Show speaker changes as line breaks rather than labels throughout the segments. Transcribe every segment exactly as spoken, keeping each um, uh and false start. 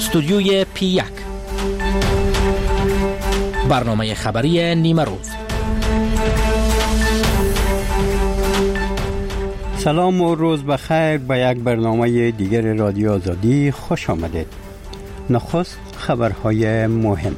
استودیوی پی یک، برنامه خبری نیمه روز.
سلام و روز بخیر به یک برنامه دیگر رادیو آزادی خوش آمدید. نخست خبرهای مهم.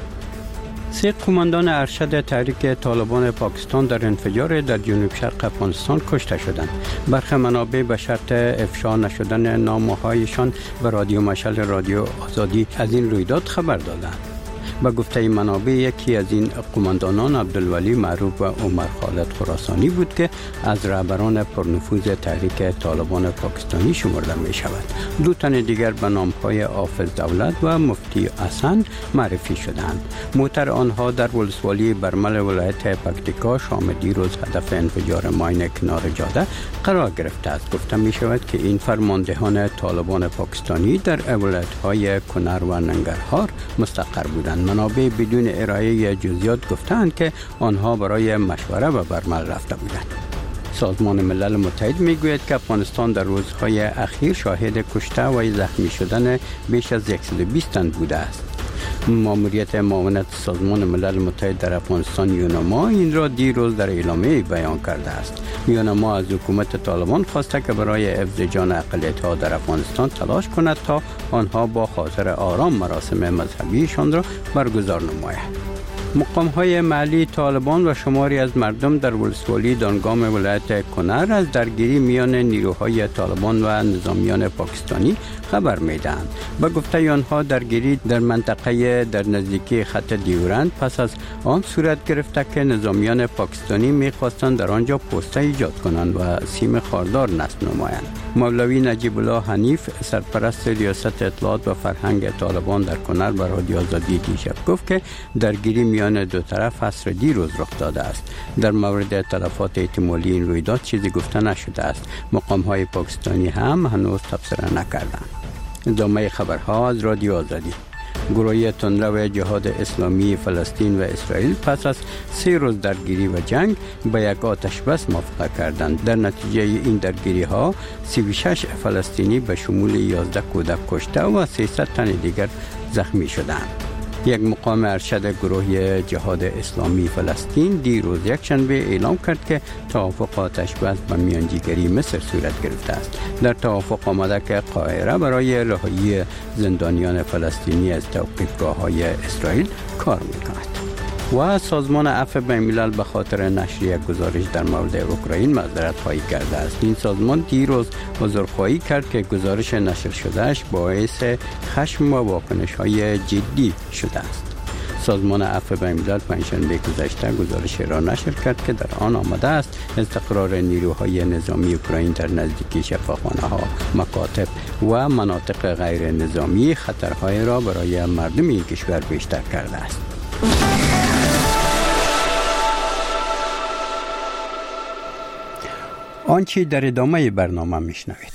سه قماندان ارشد تحریک طالبان پاکستان در انفجار در جنوب شرق افغانستان کشته شدند. برخی منابع به شرط افشا نشدن نامه‌هایشان به رادیو مشعل رادیو آزادی از این رویداد خبر دادند. به گفته منابع یکی از این قماندانان عبدالولی معروف و عمر خالد خراسانی بود که از رهبران پرنفوذ تحریک طالبان پاکستانی شمرده می شود. دو تن دیگر به نامهای حافظ دولت و مفتی حسن معرفی شدند. موتر آنها در ولسوالی برمل ولایت پکتیکا شام دیروز هدف انفجار ماین کنار جاده قرار گرفته است. گفته می شود که این فرماندهان طالبان پاکستانی در ولایت‌های کنر و ننگرهار مستقر بودند. منابع بدون ارائه جزئیات گفتند که آنها برای مشوره به برمل رفته بودند. سازمان ملل متحد میگوید که افغانستان در روزهای اخیر شاهد کشته و زخمی شدن بیش از صد و بیست تن بوده است. ماموریت معاونت سازمان ملل متحد در افغانستان یونما این را دیروز در اعلامیه بیان کرده است. یونما از حکومت طالبان خواسته که برای حفظ جان اقلیت‌ها در افغانستان تلاش کند تا آنها با خاطر آرام مراسم مذهبیشان را برگزار نماید. مقام‌های محلی طالبان و شماری از مردم در ولسوالی دانگام ولایت کنر از درگیری میان نیروهای طالبان و نظامیان پاکستانی خبر می‌دهند. به گفته آنها درگیری در منطقه در نزدیکی خط دیورند پس از آن صورت گرفته که نظامیان پاکستانی می‌خواستند در آنجا پوسته ایجاد کنند و سیم خاردار نصب نمایند. مولوی نجیب الله حنیف سرپرست ریاست اطلاعات و فرهنگ طالبان در کنر به رادیو آزادی دیشب گفت که درگیری میان دو طرف عصر دیروز رخ داده است. در مورد تلفات احتمالی این رویداد چیزی گفته نشده است. مقام‌های پاکستانی هم هنوز تبصره نکردند. ادامه خبرها از رادیو آزادی. گروه تندرو جهاد اسلامی فلسطین و اسرائیل پس از سه روز درگیری و جنگ به یک آتش بس موافقت کردند. در نتیجه این درگیری ها سی و شش فلسطینی به شمول یازده کودک کشته و سیصد تن دیگر زخمی شدند. یک مقام ارشد گروه جهاد اسلامی فلسطین دیروز یک شنبه اعلام کرد که توافق آتش بس به میانجیگری مصر صورت گرفته است. در توافق آمده که قاهره برای رهایی زندانیان فلسطینی از توقیفگاه‌های اسرائیل کار می‌کند. و سازمان عفو بین‌الملل به خاطر نشر یک گزارش در مورد اوکراین معذرت خواهی کرده است. این سازمان دیروز عذرخواهی کرد که گزارش نشر شدهش باعث خشم و واکنش‌های جدی شده است. سازمان عفو بین‌الملل پنجشنبه گذشته گزارش را نشر کرد که در آن آمده است استقرار نیروهای نظامی اوکراین در نزدیکی شفاخانه‌ها، مکاتب و مناطق غیر نظامی خطرهای را برای مردم این کشور بیشتر کرده است. آنچه در ادامه برنامه میشنوید.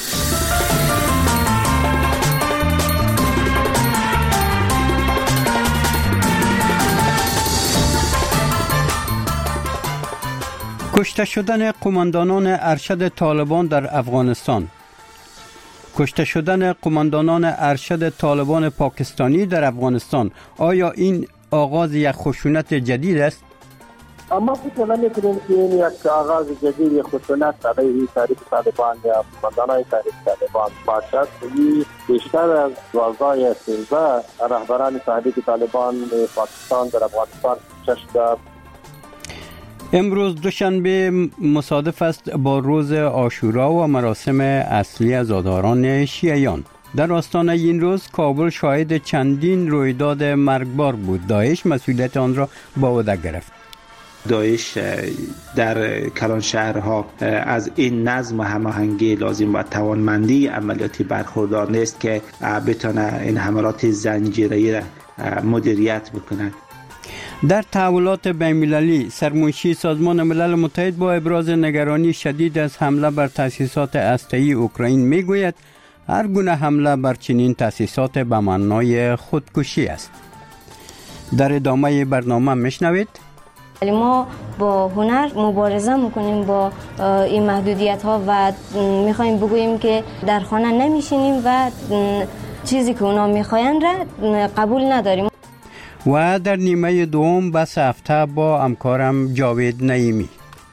کشته شدن قماندانان ارشد طالبان در افغانستان. کشته شدن قماندانان ارشد طالبان پاکستانی در افغانستان، آیا این آغاز یک خشونت جدید است؟
اما فکر نمی‌کنیم که این یک آغاز جدید خشونت علیه تحریک طالبان یا قماندانان تحریک طالبان باشد. این بیشتر از دوازده سیزده رهبران تحریک طالبان پاکستان در افغانستان شده.
امروز دوشنبه مصادف است با روز عاشورا و مراسم اصلی عزاداران شیعیان. در آستانه این روز کابل شاهد چندین رویداد مرگبار بود. داعش مسئولیت آن را به عهده گرفت.
داعش در کلان شهرها از این نظم و هماهنگی لازم و توانمندی عملیاتی برخوردار نیست که بتونه این حملات زنجیره‌ای را مدیریت بکنه.
در تحولات بین‌المللی سرمنشی سازمان ملل متحد با ابراز نگرانی شدید از حمله بر تأسیسات هسته‌ای اوکراین میگوید هر گونه حمله بر چنین تأسیسات به معنای خودکشی است. در ادامه برنامه میشنوید
ما با هنر مبارزه میکنیم با این محدودیت ها و میخوایم بگوییم که در خانه نمیشینیم و چیزی که اونا میخواین را قبول نداریم.
و در نیمه دوم بس هفته با همکارم جاوید نعیمی.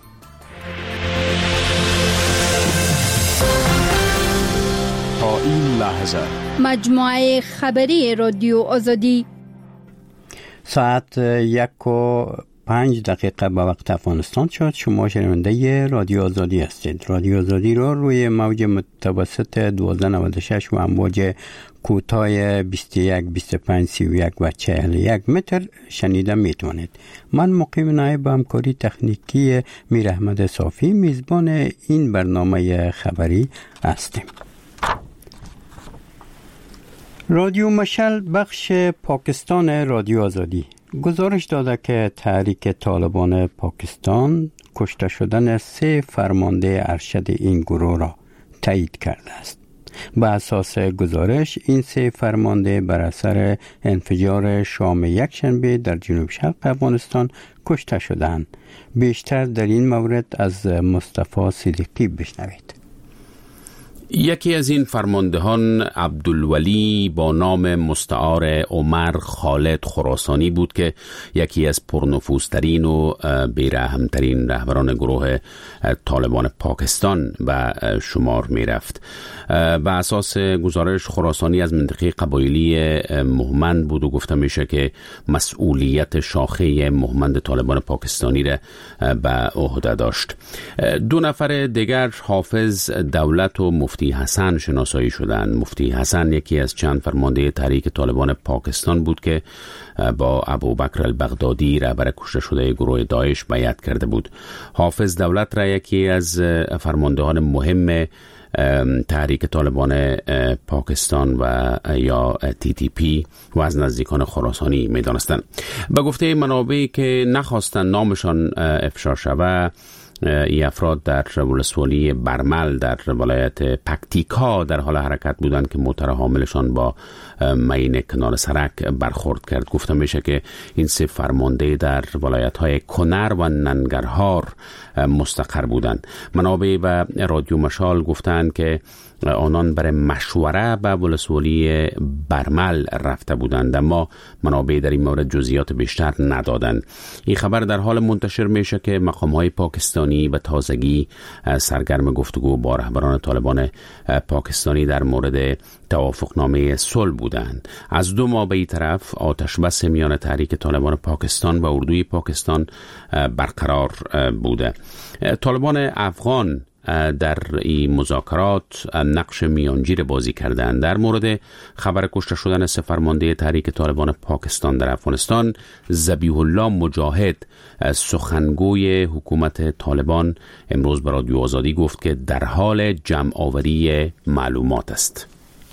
تا این لحظه
مجموعه خبری رادیو آزادی
ساعت یک و پنج دقیقه به وقت افغانستان شد. شما شنونده رادیو آزادی هستید. رادیو آزادی را روی موج متوسط دوازده نود و شش و امواج کوتاه بیست و یک، بیست و پنج، سی و یک و چهل و یک متر شنیده میتوانید. من مقیم نایب همکاری تکنیکی میر احمد صافی میزبان این برنامه خبری هستیم. رادیو مشعل بخش پاکستان رادیو آزادی گزارش داده که تحریک طالبان پاکستان کشته شدن سه فرمانده ارشد این گروه را تایید کرده است. به اساس گزارش این سه فرمانده بر اثر انفجار شام یکشنبه در جنوب شرق افغانستان کشته شدند. بیشتر در این مورد از مصطفی صدیقی بشنوید.
یکی از این فرماندهان عبدالولی با نام مستعار عمر خالد خراسانی بود که یکی از پرنفوذترین و بی‌رحم‌ترین رهبران گروه طالبان پاکستان و شمار می رفت. و اساس گزارش خراسانی از منطقه قبایلی مهمند بود و گفته میشه که مسئولیت شاخه مهمند طالبان پاکستانی را به عهده داشت. دو نفر دیگر حافظ دولت و مفتی حسن شناسایی شدند. مفتی حسن یکی از چند فرمانده تحریک طالبان پاکستان بود که با ابوبکر البغدادی رهبر کشته شده گروه داعش بیعت کرده بود. حافظ دولت را یکی از فرماندهان مهم تحریک طالبان پاکستان و یا تی تی پی و از نزدیکان خراسانی می دانستند. به گفته منابعی که نخواستند نامشان افشا شود، این افراد در ولسوالی برمل در ولایت پکتیکا در حال حرکت بودند که موتر حاملشان با مین کنار سرک برخورد کرد. گفته میشه که این سه فرمانده در ولایت‌های کنر و ننگرهار مستقر بودند. منابع و رادیو مشال گفتند که آنان برای مشوره به ولسوالی برمل رفته بودند، اما منابع در این مورد جزئیات بیشتر ندادند. این خبر در حال منتشر میشه که مقام‌های پاکستانی به تازگی سرگرم گفتگو با رهبران طالبان پاکستانی در مورد توافقنامه صلح بودند. از دو ماه به این طرف آتش بس میان تحریک طالبان پاکستان و اردوی پاکستان برقرار بوده. طالبان افغان در این مذاکرات نقش میانجیر بازی کردند. در مورد خبر کشته شدن سه فرمانده تحریک طالبان پاکستان در افغانستان، ذبیح الله مجاهد سخنگوی حکومت طالبان امروز به رادیو آزادی گفت که در حال جمع آوری معلومات است.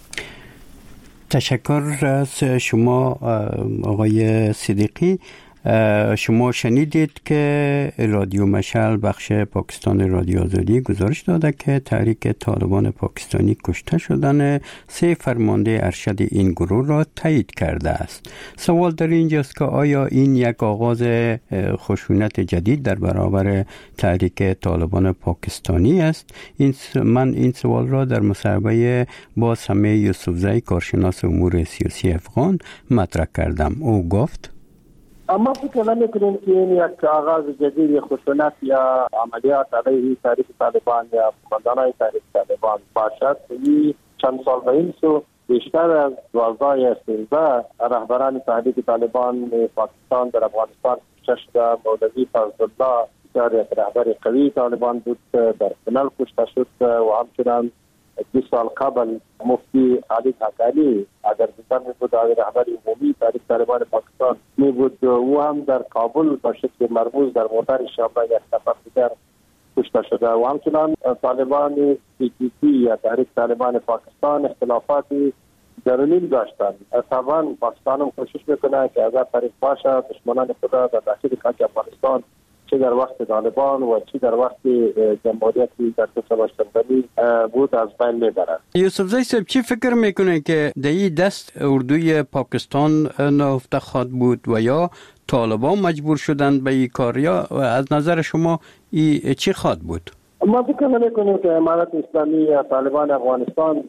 تشکر از شما آقای صدیقی. شما شنیدید که رادیو مشعل بخش پاکستان رادیو آزادی گزارش داده که تحریک طالبان پاکستانی کشته شدن سه فرمانده ارشد این گروه را تایید کرده است. سوال در اینجاست که آیا این یک آغاز خشونت جدید در برابر تحریک طالبان پاکستانی است؟ این من این سوال را در مصاحبه با سمیع یوسفزی کارشناس امور سیاسی افغان مطرح کردم. او گفت:
اما فکر نمی‌کنیم که این یک آغاز جدید خشونت یا عملیات علیه تحریک طالبان یا قماندانان تحریک طالبان باشد. این چند سال به این سو بیشتر از دوازده سیزده رهبران تحریک طالبان پاکستان در افغانستان کشته شده. مولوی فضلالله که یک رهبر قوی طالبان بود در کنل کشته شد و همچنان دو سال قبل مفتی خالد حقانی اگر زندان می بود رهبر عمومی تحریک طالبان پاکستان می بود، او هم در کابل با شکل مرموز در موتر شامل یک نفر دیگر کشته شده. و همچنان طالبان تی تی پی یا تحریک طالبان پاکستان اختلافاتی درونی داشتند. طبعا پاکستان هم کوشش میکنه که اگر طریق باشه دشمنان خود در داخل خاک افغانستان چه در وقت طالبان و چه در وقت جمهوریتی در سباشتندنی بود از بین میبرد.
یوسفزی صاحب چی فکر میکنه که در این دست اردوی پاکستان نهفته خواد بود و یا طالبان مجبور شدند به این کار، یا از نظر شما این چی خواد بود؟
ما فکر نمیکنیم که امارت اسلامی یا طالبان افغانستان در این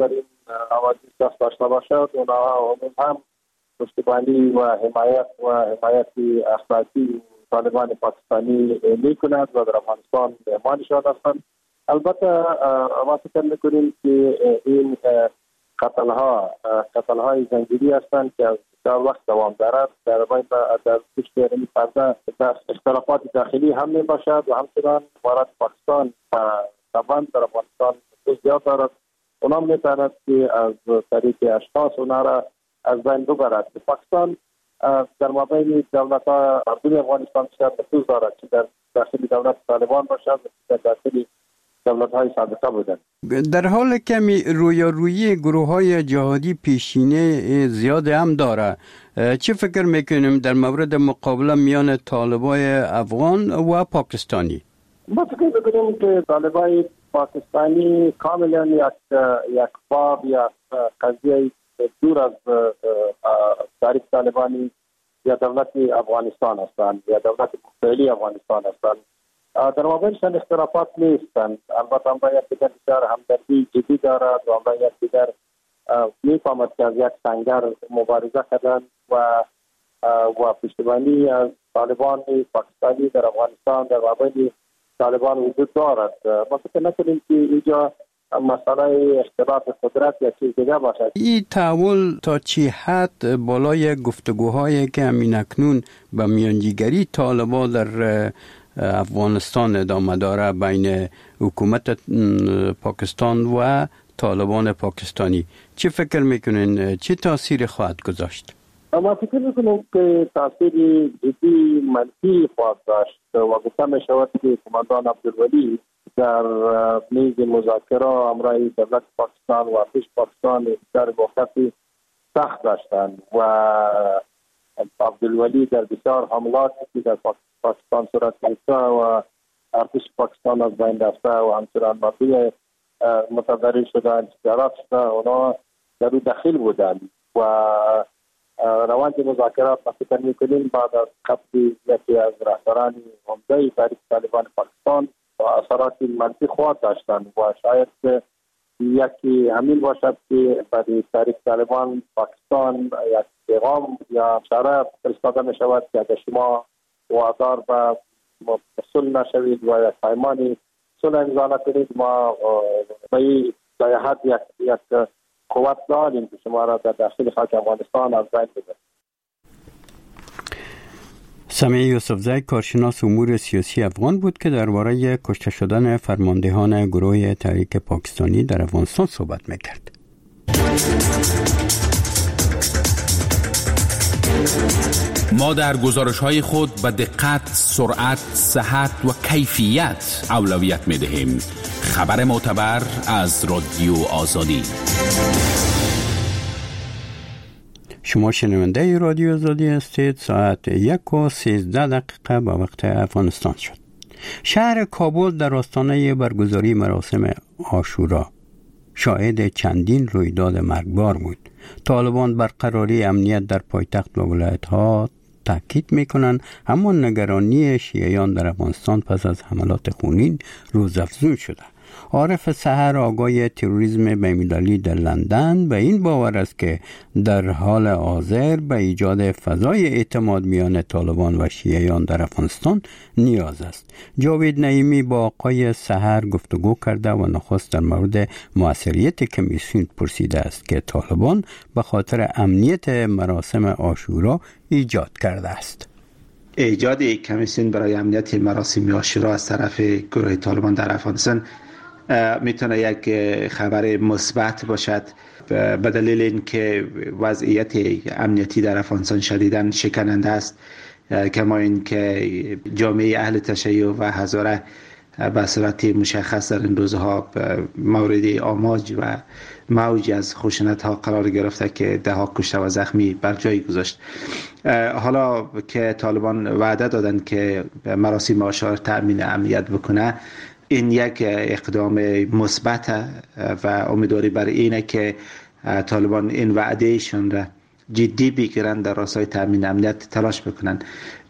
حوادث دست داشته باشد، اونها هم پشتیبانی و حمایت و حمایت اخلاقی طالبان پاکستانی می کند و در افغانستان مهمانشان هستند. البته ما فکر میکنیم که این قتل ها قتل های زنجیری هستند که در وقت دوام دارد. در بین در پشت این پرده اختلافات داخلی هم می باشد و همچنان وارد پاکستان و طبعا در افغانستان زیاد دارد. اونا می تواند که از طریق اشخاص اونا را از بین ببرد. پاکستان در مابین دولت ها اردوی افغانستان بسیار نفوذ دارد که در داخل دولت طالبان باشد و در داخل دولت های سابقه بودند.
در حال کمی رویارویی گروه های جهادی پیشینه زیاد هم داره، چه فکر میکنیم در مورد مقابله میان طالبای افغان و پاکستانی؟
ما فکر میکنیم که طالبای پاکستانی کاملا یک یک باب یا قضیه دور از تاریخ طالبانی یا دولت افغانستان هستند یا دولت فعلی افغانستان هستند. در مابینشان اختلافات نیستند. البته هم باید دیگر بسیار همدردی جدی دارد و هم باید دیگر میفهمد که از یک سنگر مبارزه کردن و و پشتیبانی از طالبان پاکستانی در افغانستان در مابین طالبان وجود دارد. ما فکر نکنیم که اینجا مسئله اختلاف قدرت یا چیز دیگه باشد.
این تحول تا چی حد بالای گفتگوهایی که همین اکنون به میانجیگری طالبان در افغانستان ادامه داره بین حکومت پاکستان و طالبان پاکستانی، چه فکر میکنین چه تاثیر خواهد گذاشت؟
ما فکر میکنیم که تاثیر جدی منفی خواهد داشت و گفته می شود که کماندان عبدالولی در میز مذاکره همراه دولت پاکستان و پیش پاکستان در موقعی سخت داشتند و عبدالولی در بسیار حملات که در پاکستان صورت گرفته و ارتش پاکستان از بین رفته و همچنان مافی متضرر شدند، جرات شده، اونا در او دخیل بودند و روند مذاکرات ما فکر میکنیم بعد از قتل یکی از رهبران عمده تاریخ طالبان پاکستان و اثرات منفی خواهد داشتند و شاید یکی همین باشد که برای تاریخ طالبان پاکستان یک پیغام یا اشاره فرستاده می شود که اگر شما وادار به صلح نشوید و یک پیمان صلح امضا نکنید، ما به این جهت یک یک قوت داریم که شما را در داخل خاک افغانستان از بین ببرید.
سمیع یوسفزی کارشناس امور سیاسی افغان بود که درباره کشته شدن فرماندهان گروه تحریک پاکستانی در افغانستان صحبت میکرد.
ما در گزارش‌های خود به دقت، سرعت، صحت و کیفیت اولویت می‌دهیم. خبر معتبر از رادیو آزادی.
شما شنونده رادیو آزادی هستید. ساعت یک و سیزده دقیقه به وقت افغانستان شد. شهر کابل در آستانه برگزاری مراسم عاشورا شاهد چندین رویداد مرگبار بود. طالبان برقراری امنیت در پایتخت و ولایت‌ها تاکید می‌کنند، اما نگرانی شیعیان در افغانستان پس از حملات خونین روزافزون شده. عارف سحر آگای تروریسم بین‌المللی در لندن به این باور است که در حال حاضر به ایجاد فضای اعتماد میان طالبان و شیعیان در افغانستان نیاز است. جاوید نعیمی با آقای سحر گفتگو کرده و نخست در مورد موثریت کمیسیون پرسیده است که طالبان به خاطر امنیت مراسم عاشورا ایجاد کرده است.
ایجاد کمیسیون برای امنیت مراسم عاشورا از طرف گروه طالبان در افغانستان میتونه یک خبر مثبت باشد به دلیل اینکه وضعیت امنیتی در افغانستان شدیداً شکننده است، کما اینکه جامعه اهل تشیع و هزاره به صورت مشخص در این روزها مورد آماج و موج از خشونت ها قرار گرفته که ده ها کشته و زخمی بر جای گذاشت. حالا که طالبان وعده دادن که مراسم عاشورا تامین امنیت بکنه، این یک اقدام مثبت و امیدواری بر اینه که طالبان این وعدهشون را جدی بگیرن، در راستای تامین امنیت تلاش بکنن.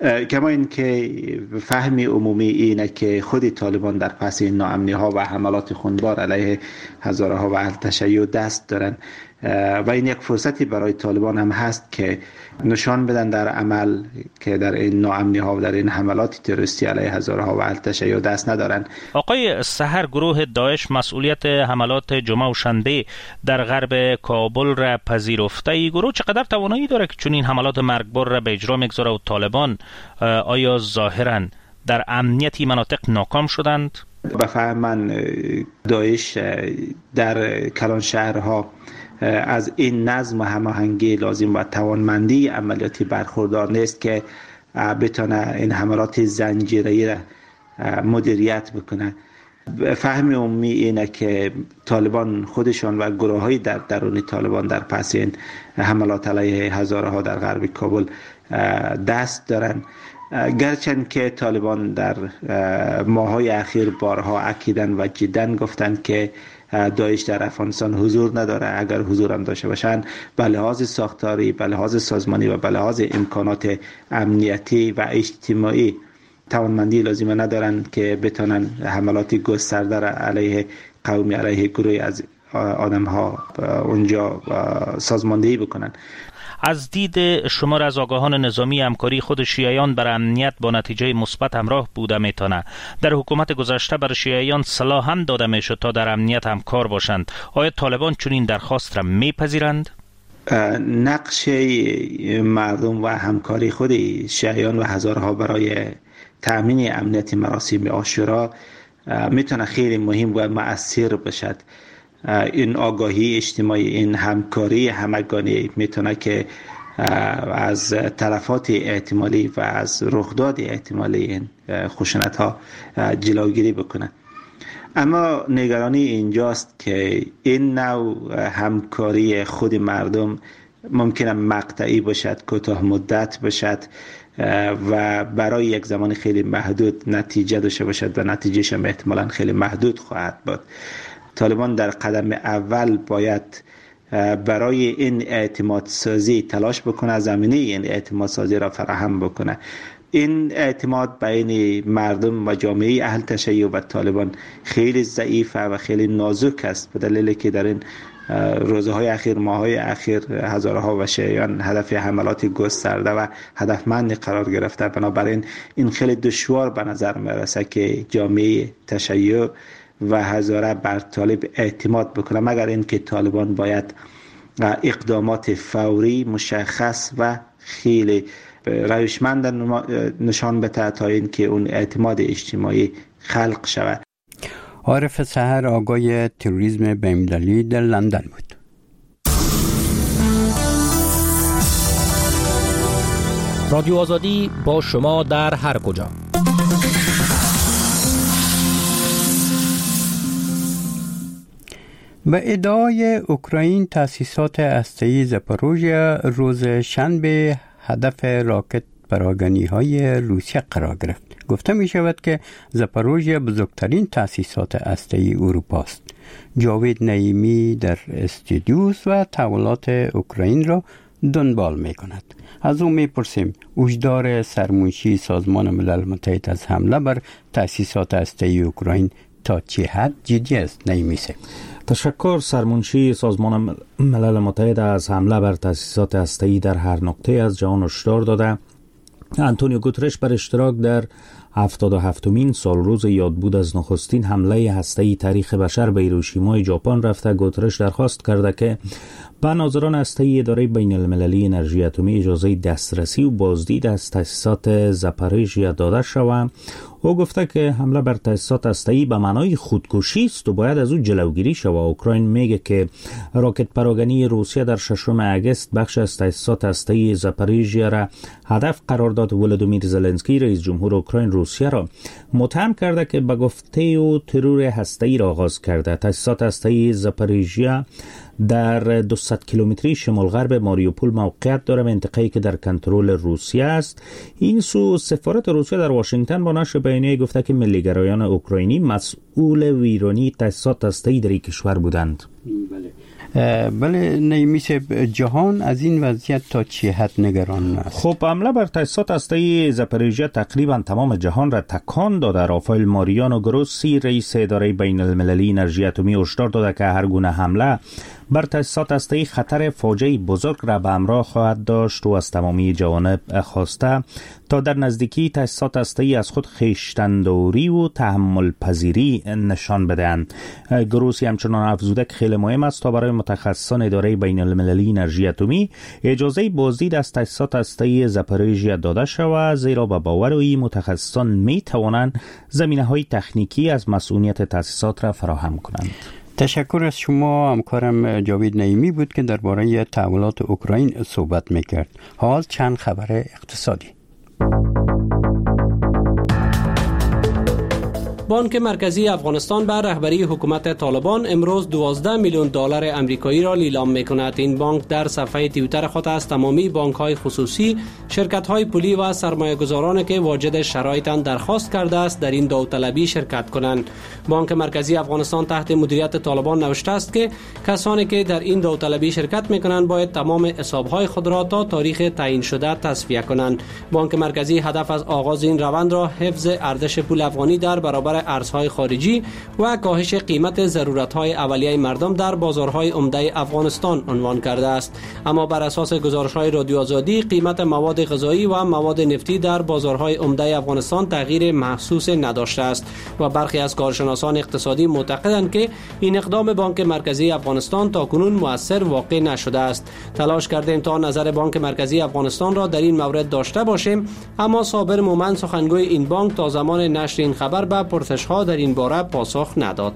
کما این که فهم عمومی اینه که خود طالبان در پس این ناامنی ها و حملات خونبار علیه هزاره ها و اهل تشیع دست دارن و این یک فرصتی برای طالبان هم هست که نشان بدن در عمل که در این ناامنی ها و در این حملات تروریستی علیه هزاره ها و اهل تشیع دست ندارن.
آقای سحر، گروه داعش مسئولیت حملات جمعه و شنبه در غرب کابل را پذیرفته. این گروه چقدر توانایی داره که چون این حملات مرگبار را به اجرا میگذاره و طالبان آیا ظاهرا در امنیتی مناطق ناکام شدند؟
به فهم من داعش در کلان شهرها از این نظم و هماهنگی لازم و توانمندی عملیاتی برخوردار نیست که بتونه این حملات زنجیره‌ای را مدیریت بکنه. فهم عمومی اینه که طالبان خودشان و گروه‌های در درون طالبان در پس این حملات علیه هزاره ها در غرب کابل دست دارن، گرچند که طالبان در ماه‌های اخیر بارها اکیدن و جدن گفتن که داعش در افغانستان حضور نداره. اگر حضور هم داشته باشن به لحاظ ساختاری، به لحاظ سازمانی و به لحاظ امکانات امنیتی و اجتماعی توانمندی لازمه ندارن که بتونن حملات گسترده را علیه قومی، علیه گروهی از آدم ها اونجا سازماندهی بکنن.
از دید شما از آگاهان نظامی، همکاری خود شیعیان بر امنیت با نتیجه مثبت همراه بوده میتونه؟ در حکومت گذشته بر شیعیان سلاح هم داده میشد تا در امنیت همکار باشند. آیا طالبان چون این درخواست را میپذیرند؟
نقش مردم و همکاری خود شیعیان و هزاره ها برای تأمین امنیت مراسم عاشورا میتونه خیلی مهم و مؤثر باشد. این آگاهی اجتماعی، این همکاری همگانی میتونه که از تلفات احتمالی و از رخداد احتمالی این خشونت ها جلوگیری بکنه. اما نگرانی اینجاست که این نوع همکاری خود مردم ممکنه مقطعی باشد، کوتاه مدت باشد و برای یک زمان خیلی محدود نتیجه داشته باشد و نتیجهش هم احتمالاً خیلی محدود خواهد بود. طالبان در قدم اول باید برای این اعتماد سازی تلاش بکنه، زمینه این اعتماد سازی را فراهم بکنه. این اعتماد بین مردم و جامعه اهل تشیع و طالبان خیلی ضعیف و خیلی نازک است، به دلیلی که در این روزهای اخیر، ماهای اخیر هزاره ها و شیعیان هدف حملات گسترده و هدفمند قرار گرفته. بنابراین این خیلی دشوار به نظر میرسه که جامعه تشیع و هزاره بر طالب اعتماد بکنه، مگر اینکه طالبان باید اقدامات فوری، مشخص و خیلی روشمند نشان بده تا اینکه اون اعتماد اجتماعی خلق شود.
عارف سحر، آگای تروریسم بین‌المللی در لندن بود.
رادیو آزادی با شما در هر کجا.
به ادعای اوکراین، تأسیسات هسته‌ای زاپاروژیا روز شنبه هدف راکت پراگنی‌های روسیه قرار گرفت. گفته می شود که زاپاروژیا بزرگترین تأسیسات هسته‌ای اروپا است. جاوید نعیمی در استودیوس و تحولات اوکراین را دنبال می کند. از او می پرسیم هشدار سرمنشی سازمان ملل متحد از حمله بر تأسیسات هسته‌ای اوکراین تا چه حد جدی است؟ نعیمی سه.
تشکر. سرمنشی سازمان ملل متحد از حمله بر تأسیسات هسته‌ای در هر نقطه از جهان هشدار داده. آنتونیو گوترش بر اشتراک در هفتاد و هفتمین سال روز یادبود از نخستین حمله هسته‌ای تاریخ بشر به هیروشیما ژاپن رفته. گوترش درخواست کرده که به ناظران هسته‌ای اداره بین المللی انرژی اتمی اجازه دسترسی و بازدید از تأسیسات زاپاروژیا داده شود. او گفته که حمله بر تأسیسات هسته‌ای به معنای خودکشی است و باید از او جلوگیری شود. اوکراین میگه که راکت پراگنی روسیه در ششم آگوست بخش از تأسیسات هسته‌ای زاپاروژیا را هدف قرار داد. ولودیمیر زلنسکی رئیس جمهور اوکراین روسیه را متهم کرده که به گفته او ترور هسته‌ای را آغاز کرده. تأسیسات هسته‌ای زاپاروژیا در دویست کیلومتری شمال غرب ماریوپول موقعیت داره، منطقه‌ای که در کنترل روسیه است. این سو سفارت روسیه در واشنگتن با نشر بیانیه گفته که ملیگرایان اوکراینی مسئول ویرانی تأسیسات هسته‌ای در این کشور بودند.
بله. بله نعیمی صاحب، جهان از این وضعیت تا چه حد نگران است؟
خب حمله بر تاسیسات هسته‌ای زاپاریژیا تقریبا تمام جهان را تکان داده. رافائل ماریانو گروسی رئیس اداره بین المللی انرژی اتمی هشدار داده که هر گونه حمله بر تاسیسات هسته‌ای خطر فاجعه بزرگ را به همراه خواهد داشت و از تمامی جوانب خواسته تا در نزدیکی تاسیسات هسته‌ای از خود خویشتن‌داری و تحمل پذیری نشان بدهند. گروسی همچنان افزوده که خیلی مهم است تا برای متخصصان اداره بین المللی انرژی اتمی اجازه بازدید از تاسیسات هسته‌ای زاپاریژیا داده شود، زیرا به باور او متخصصان می توانند زمینه‌های تکنیکی از مسئولیت تاسیسات را فراهم کنند.
تشکر از شما. همکارم جاوید نعیمی بود که درباره تحولات اوکراین صحبت میکرد. حال چند خبر اقتصادی.
بانک مرکزی افغانستان بر رهبری حکومت طالبان امروز دوازده میلیون دلار آمریکایی را لیلام می‌کند. این بانک در صفحه توییتر خود از تمامی بانک‌های خصوصی، شرکت‌های پولی و سرمایه‌گذارانی که واجد شرایطاً درخواست کرده است در این داوطلبی شرکت کنند. بانک مرکزی افغانستان تحت مدیریت طالبان نوشته است که کسانی که در این داوطلبی شرکت می‌کنند باید تمام حساب‌های خود را تا تاریخ تعیین شده تصفیه کنند. بانک مرکزی هدف از آغاز این روند را حفظ ارزش پول افغانی در برابر ارزهای خارجی و کاهش قیمت ضرورت‌های اولیه مردم در بازارهای عمده افغانستان عنوان کرده است. اما بر اساس گزارش‌های رادیو آزادی، قیمت مواد غذایی و مواد نفتی در بازارهای عمده افغانستان تغییر محسوس نداشته است و برخی از کارشناسان اقتصادی معتقدند که این اقدام بانک مرکزی افغانستان تاکنون مؤثر واقع نشده است. تلاش کردیم تا نظر بانک مرکزی افغانستان را در این مورد داشته باشیم، اما صابر مومن سخنگوی این بانک تا زمان نشر این خبر به پرسش‌ها در این باره پاسخ نداد.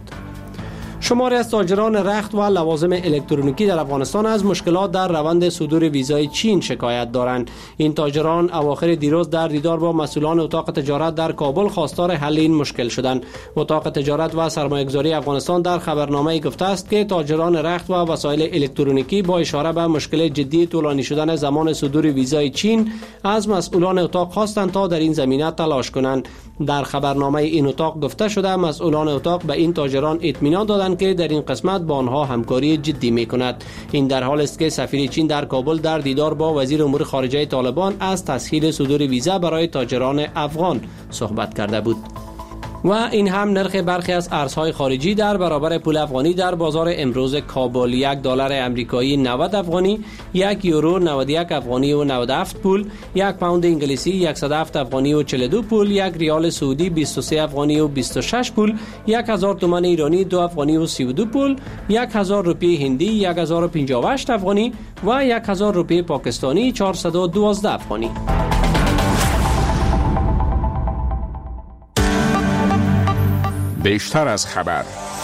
شماری از تاجران رخت و لوازم الکترونیکی در افغانستان از مشکلات در روند صدور ویزای چین شکایت دارند. این تاجران اواخر دیروز در دیدار با مسئولان اتاق تجارت در کابل خواستار حل این مشکل شدند. اتاق تجارت و سرمایه‌گذاری افغانستان در خبرنامه گفته است که تاجران رخت و وسایل الکترونیکی با اشاره به مشکل جدی طولانی شدن زمان صدور ویزای چین از مسئولان اتاق خواستند تا در این زمینه تلاش کنند. در خبرنامه این اتاق گفته شده مسئولان اتاق به این تاجران اطمینان دادند که در این قسمت با آنها همکاری جدی می‌کند. این در حال است که سفیر چین در کابل در دیدار با وزیر امور خارجه طالبان از تسهیل صدور ویزا برای تاجران افغان صحبت کرده بود. و این هم نرخ برخی از ارزهای خارجی در برابر پول افغانی در بازار امروز کابل: یک دلار آمریکایی نود افغانی، یک یورو نود و یک افغانی و نود و هفت پول، یک پوند انگلیسی صد و هفت افغانی و چهل و دو پول، یک ریال سعودی بیست و سه افغانی و بیست و شش پول، یک هزار تومان ایرانی دو افغانی و سی و دو پول، یک هزار روپیه هندی یک هزار و پنجاه و هشت افغانی و یک هزار روپیه پاکستانی چهارصد و دوازده افغانی.
بیشتر از خبر.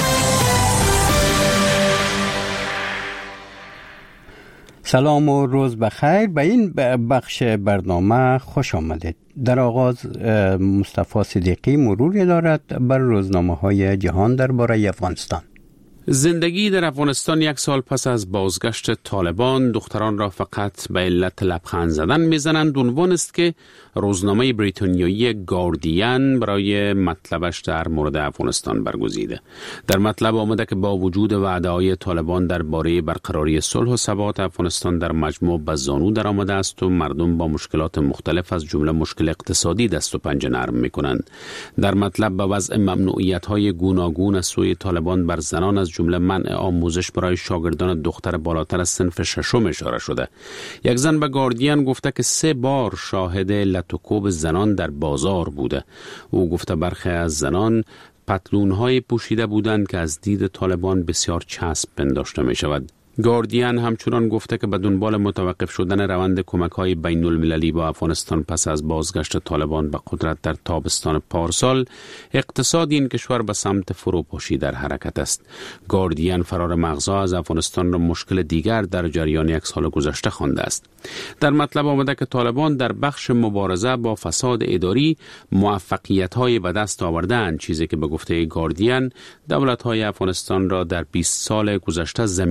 سلام و روز بخیر. به این بخش برنامه خوش آمدید. در آغاز مصطفی صدیقی مروری دارد بر روزنامه‌های جهان درباره افغانستان.
زندگی در افغانستان یک سال پس از بازگشت طالبان دختران را فقط به علت لبخند زدن میزنند عنوان است که روزنامه بریتانیایی گاردین برای مطلبش در مورد افغانستان برگزیده. در مطلب آمده که با وجود وعده‌های طالبان درباره برقراری صلح و ثبات، افغانستان در مجموع به زانو درآمده است و مردم با مشکلات مختلف از جمله مشکل اقتصادی دست و پنجه نرم می‌کنند. در مطلب به وضع ممنوعیت‌های گوناگون از سوی طالبان بر زنان از جمله منع آموزش برای شاگردان دختر بالاتر از صنف ششم اشاره شده. یک زن به گاردین گفته که سه بار شاهد لط و کوب زنان در بازار بوده. او گفته برخی از زنان پتلون‌های پوشیده بودند که از دید طالبان بسیار چسب پنداشته می شود. گاردین همچنان گفته که به دنبال متوقف شدن روند کمک‌های بین المللی با افغانستان پس از بازگشت طالبان به قدرت در تابستان پارسال، اقتصاد این کشور به سمت فروپاشی در حرکت است. گاردین فرار مغزها از افغانستان را مشکل دیگر در جریان یک سال گذشته خوانده است. در مطلب آمده که طالبان در بخش مبارزه با فساد اداری موفقیت‌های به دست آورده‌اند، چیزی که به گفته گاردین دولت‌های افغانستان را در بیست سال گذشته زمینگیر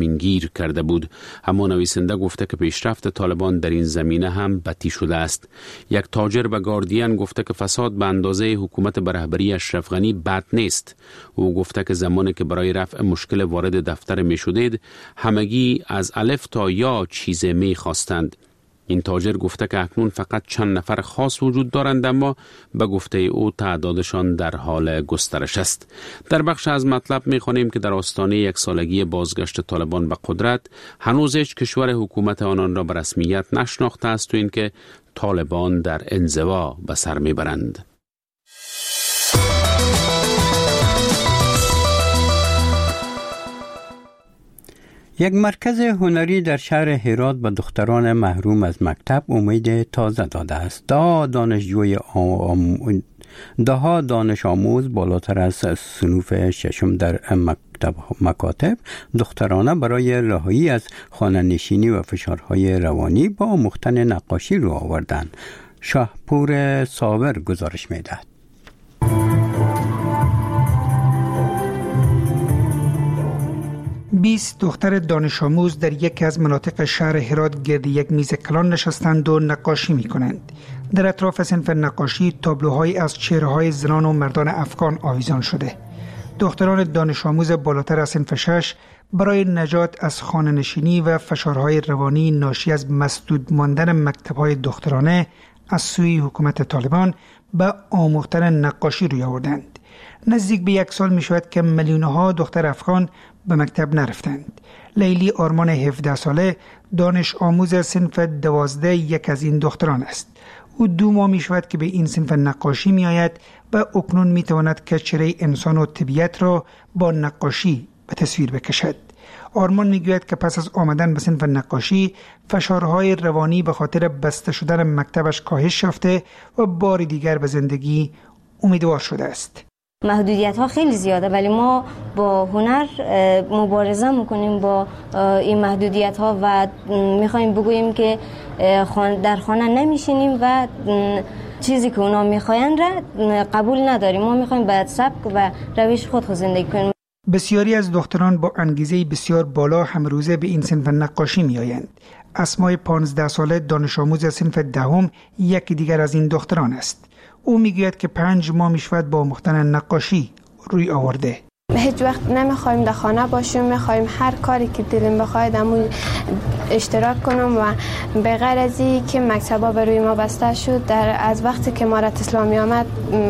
کرده بود. اما نویسنده گفته که پیشرفت طالبان در این زمینه هم بطی شده است. یک تاجر به گاردین گفته که فساد به اندازه حکومت به رهبری اشرف غنی بد نیست. او گفته که زمانی که برای رفع مشکل وارد دفتر می شدید همگی از الف تا یا چیز می خواستند. این تاجر گفته که اکنون فقط چند نفر خاص وجود دارند، اما به گفته او تعدادشان در حال گسترش است. در بخش از مطلب می خوانیم که در آستانه یک سالگی بازگشت طالبان به قدرت هنوز هیچ کشور حکومت آنان را به رسمیت نشناخته است و اینکه طالبان در انزوا به سر می برند.
یک مرکز هنری در شهر هرات به دختران محروم از مکتب امید تازه داده است. ده دانشجوی آم... ده دانش آموز بالاتر از صنوف ششم در مکتب مکاتب دخترانه برای رهایی از خانه نشینی و فشارهای روانی با آموختن نقاشی رو آوردند. شاهپور صابر گزارش می‌دهد.
بیست دختر دانش آموز در یکی از مناطق شهر هرات گرد یک میز کلان نشستند و نقاشی می کنند. در اطراف صنف نقاشی تابلوهایی از چهره‌های زنان و مردان افغان آویزان شده. دختران دانش آموز بالاتر از صنف شش برای نجات از خانه نشینی و فشارهای روانی ناشی از مسدود ماندن مکتب‌های دخترانه از سوی حکومت طالبان به آموختن نقاشی روی آوردند. نزدیک به یک سال می شود که میلیون‌ها دختر افغان به مکتب نرفتند. لیلی آرمان هفده ساله دانش آموز صنف دوازده یک از این دختران است. او دو ماه می شود که به این صنف نقاشی می آید و اکنون می تواند که چهره انسان و طبیعت را با نقاشی به تصویر بکشد. آرمان می گوید که پس از آمدن به صنف نقاشی فشارهای روانی به خاطر بسته شدن مکتبش کاهش یافته و بار دیگر به زندگی امیدوار شده است.
محدودیت ها خیلی زیاده ولی ما با هنر مبارزه میکنیم با این محدودیت ها و میخوایم بگوییم که در خانه نمیشینیم و چیزی که اونا میخواین را قبول نداریم. ما میخوایم باید سبک و روش خود زندگی کنیم.
بسیاری از دختران با انگیزه بسیار بالا همروزه به این صنف نقاشی میآیند. اسمای پانزده ساله دانش آموز صنف دهم یکی دیگر از این دختران است. او میگوید که پنج ماه میشود با آموختن نقاشی روی آورده.
هیچ وقت نمیخوایم در خانه باشیم، میخوایم هر کاری که دلم بخواد امون اشتراک کنم و به غیر از این که مکتبا بر روی ما بسته شد در از وقتی که امارت اسلامی آمد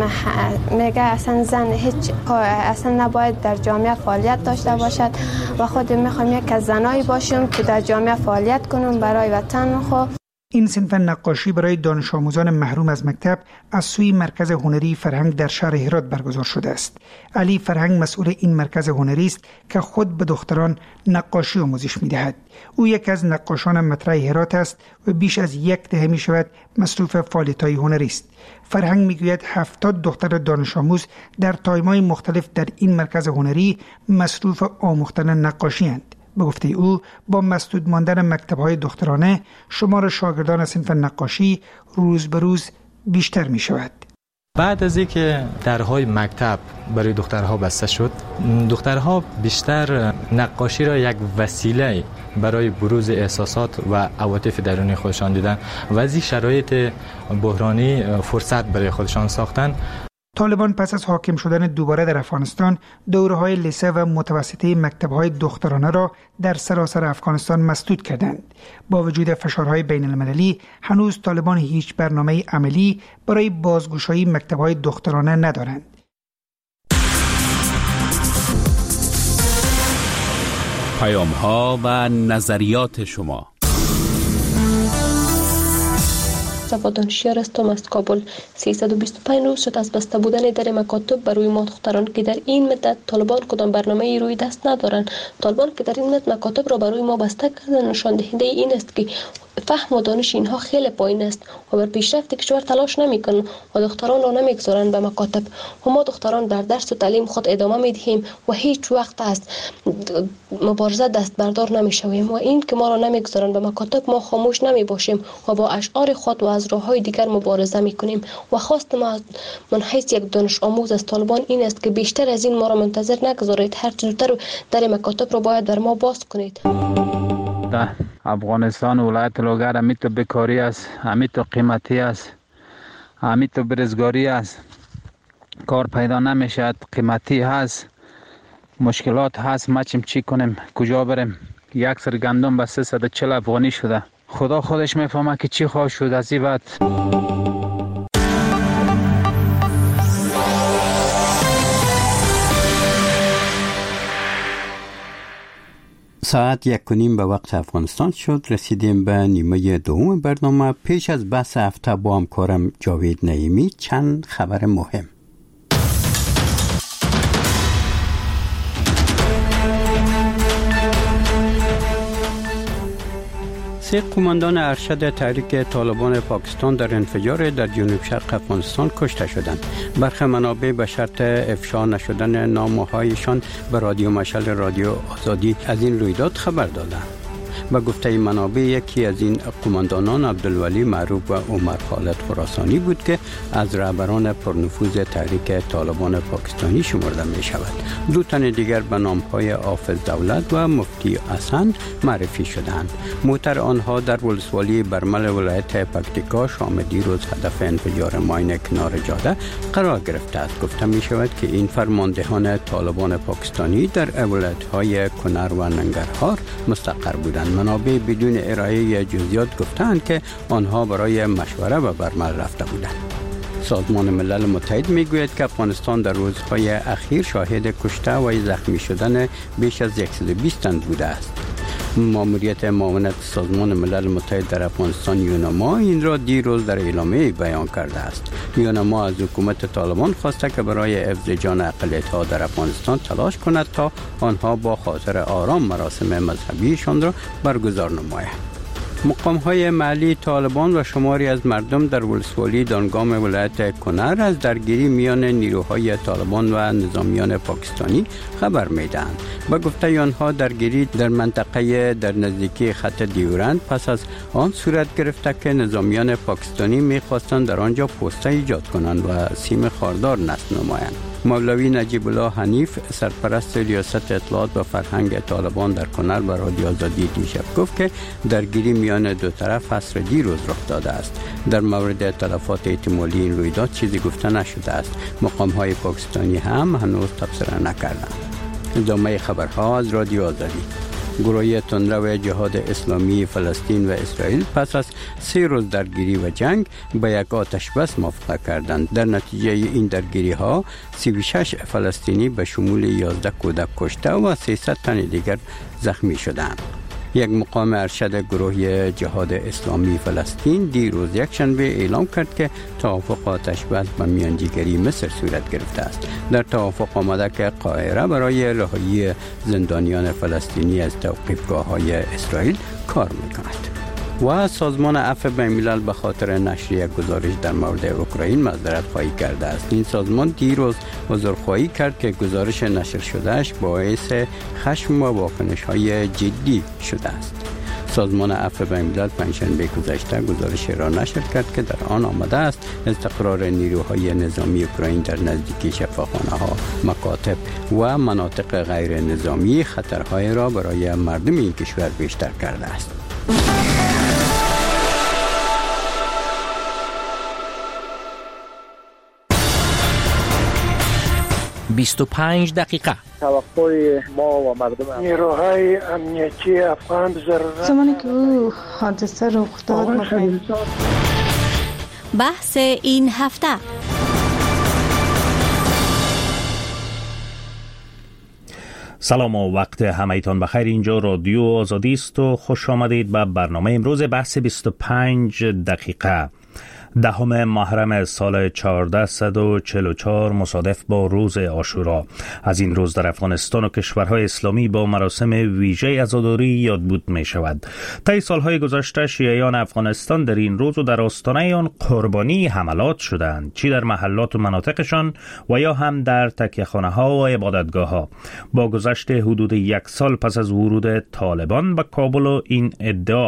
میگه اصلا زن هیچ اصلا نباید در جامعه فعالیت داشته باشد و خود میخوایم یک از زنایی باشیم که در جامعه فعالیت کنم برای وطن خود.
این صنف نقاشی برای دانش آموزان محروم از مکتب از سوی مرکز هنری فرهنگ در شهر هرات برگزار شده است. علی فرهنگ مسئول این مرکز هنری است که خود به دختران نقاشی آموزش می‌دهد. او یکی از نقاشان مطرح هرات است و بیش از یک دهه می‌شود مصروف فعالیت‌های هنری است. فرهنگ می‌گوید هفتاد دختر دانش آموز در تایم‌های مختلف در این مرکز هنری مصروف آموختن نقاشی اند. به گفته او با مسدود ماندن مکتب‌های دخترانه شمار شاگردان صنف نقاشی روز به روز بیشتر می شود.
بعد از اینکه درهای مکتب برای دخترها بسته شد، دخترها بیشتر نقاشی را یک وسیله برای بروز احساسات و عواطف درونی خودشان دیدن و از این شرایط بحرانی فرصت برای خودشان ساختن.
طالبان پس از حاکم شدن دوباره در افغانستان دوره‌های لیسه و متوسطه مکتب‌های دخترانه را در سراسر افغانستان مسدود کردند. با وجود فشارهای بین المللی هنوز طالبان هیچ برنامه عملی برای بازگشایی مکتب‌های دخترانه ندارند.
پیام‌ها و نظریات شما.
دانشیار هستم از کابل. سیصد و بیست و پنج روز شد از بسته بودن در مکاتب برای ما دختران که در این مدت طالبان کدام برنامه ای روی دست ندارند. طالبان که در این مدت مکاتب را برای ما بسته کردن نشان دهنده این است که فهم و دانش اینها خیلی پایین است و بر پیشرفت کشور تلاش نمیکنند و دختران را نمیگذارند به مکاتب. و ما دختران در درس و تعلیم خود ادامه میدهیم و هیچ وقت از مبارزه دست بردار نمیشویم و این که ما را نمیگذارند به مکاتب ما خاموش نمی باشیم و با اشعار خود و از از راه‌های دیگر مبارزه می‌کنیم و خواست ما من حیث یک دانش آموز از طالبان این است که بیشتر از این ما را منتظر نگذارید، هر چه زودتر در مکاتب را باید بر ما باز کنید.
در افغانستان ولایت لوگر امیتو بیکاری است، امیتو قیمتی است، امیتو برزگاری است، کار پیدا نمیشد، قیمتی هست، مشکلات هست، ما چیم چی کنیم، کجا بریم؟ یک سر گندم به سیصد و چهل افغانی شده. خدا خودش میفهمه که چی خواهد شد از این بعد.
ساعت یک و نیم به وقت افغانستان شد. رسیدیم به نیمه دوم برنامه. پیش از بحث هفته با همکارم جاوید نعیمی چند خبر مهم. سه قماندان ارشد تحریک طالبان پاکستان در انفجار در جنوب شرق افغانستان کشته شدند. برخی منابع به شرط افشا نشدن نامه‌هایشان به رادیو مشعل رادیو آزادی از این رویداد خبر دادند. به گفته منابع یکی از این قماندانان عبدالولی معروف و عمر خالد خراسانی بود که از رهبران پرنفوذ تحریک طالبان پاکستانی شمرده می شود. دو تن دیگر به نامهای حافظ دولت و مفتی حسن معرفی شدند. موتر آنها در ولسوالی برمل ولایت پکتیکا شام دیروز هدف انفجار ماین کنار جاده قرار گرفته است. گفته می شود که این فرماندهان طالبان پاکستانی در ولایت‌های کنر و ننگرهار مستقر بودند. منابع بدون ارائه جزئیات گفتند که آنها برای مشوره به برمل رفته بودند. سازمان ملل متحد میگوید که افغانستان در روزهای اخیر شاهد کشته و زخمی شدن بیش از صد و بیست تن بوده است. ماموریت معاونت سازمان ملل متحد در افغانستان یونما این را دیروز در اعلامیه بیان کرده است. یونما از حکومت طالبان خواسته که برای حفظ جان اقلیت‌ها در افغانستان تلاش کند تا آنها با خاطر آرام مراسم مذهبیشان را برگزار نمایند. مقام‌های محلی طالبان و شماری از مردم در ولسوالی دانگام ولایت کنر از درگیری میان نیروهای طالبان و نظامیان پاکستانی خبر می‌دهند. با گفته آنها درگیری در منطقه در نزدیکی خط دیورند پس از آن صورت گرفته که نظامیان پاکستانی می‌خواستند در آنجا پوسته ایجاد کنند و سیم خاردار نصب نمایند. مولوی نجیب الله حنیف سرپرست ریاست اطلاعات و فرهنگ طالبان در کنر به رادیو آزادی دیشب گفت که درگیری میان دو طرف عصر دیروز رخ داده است. در مورد تلفات احتمالی این رویداد چیزی گفته نشده است. مقام‌های پاکستانی هم هنوز تبصره نکردند. ادامه خبرها از رادیو آزادی. گروه تندرو جهاد اسلامی فلسطین و اسرائیل پس از سه روز درگیری و جنگ به یک آتش بس موافقت کردند. در نتیجه این درگیری ها سی و شش فلسطینی به شمول یازده کودک کشته و سیصد تن دیگر زخمی شدند. یک مقام ارشد گروه جهاد اسلامی فلسطین دیروز یک شنبه اعلام کرد که توافق آتش بس به میانجیگری مصر صورت گرفته است. در توافق آمده که قاهره برای رهایی زندانیان فلسطینی از توقیفگاه‌های اسرائیل کار می‌کند. و سازمان عفو بین‌الملل به خاطر نشر یک گزارش در مورد اوکراین معذرت خواهی کرده است. این سازمان دیروز عذرخواهی کرد که گزارش نشر شدهش باعث خشم و واکنش‌های جدی شده است. سازمان عفو بین‌الملل پنجشنبه گذشته گزارش را نشر کرد که در آن آمده است استقرار نیروهای نظامی اوکراین در نزدیکی شفاخانه‌ها، مکاتب و مناطق غیر نظامی خطرهای را برای مردم این کشور بیشتر کرده است.
بیست و پنج دقیقه
توقع ما و مردم
نیروهای امنیتی افغان ضرورت
زمانی که او حادثه رخ داد
بحث این هفته.
سلام و وقت همه‌تان بخیر. اینجا رادیو آزادی است و خوش آمدید به برنامه امروز بحث بیست و پنج دقیقه. دهم محرم سال چهارده و چهل و چهار مصادف با روز عاشورا. از این روز در افغانستان و کشورهای اسلامی با مراسم ویژه عزاداری یاد بود می شود. طی سالهای گذشته شیعیان افغانستان در این روز و در آستانه آن قربانی حملات شدند، چی در محلات و مناطقشان و یا هم در تکیه‌خانه ها و عبادتگاه ها. با گذشت حدود یک سال پس از ورود طالبان به کابل و این ادعا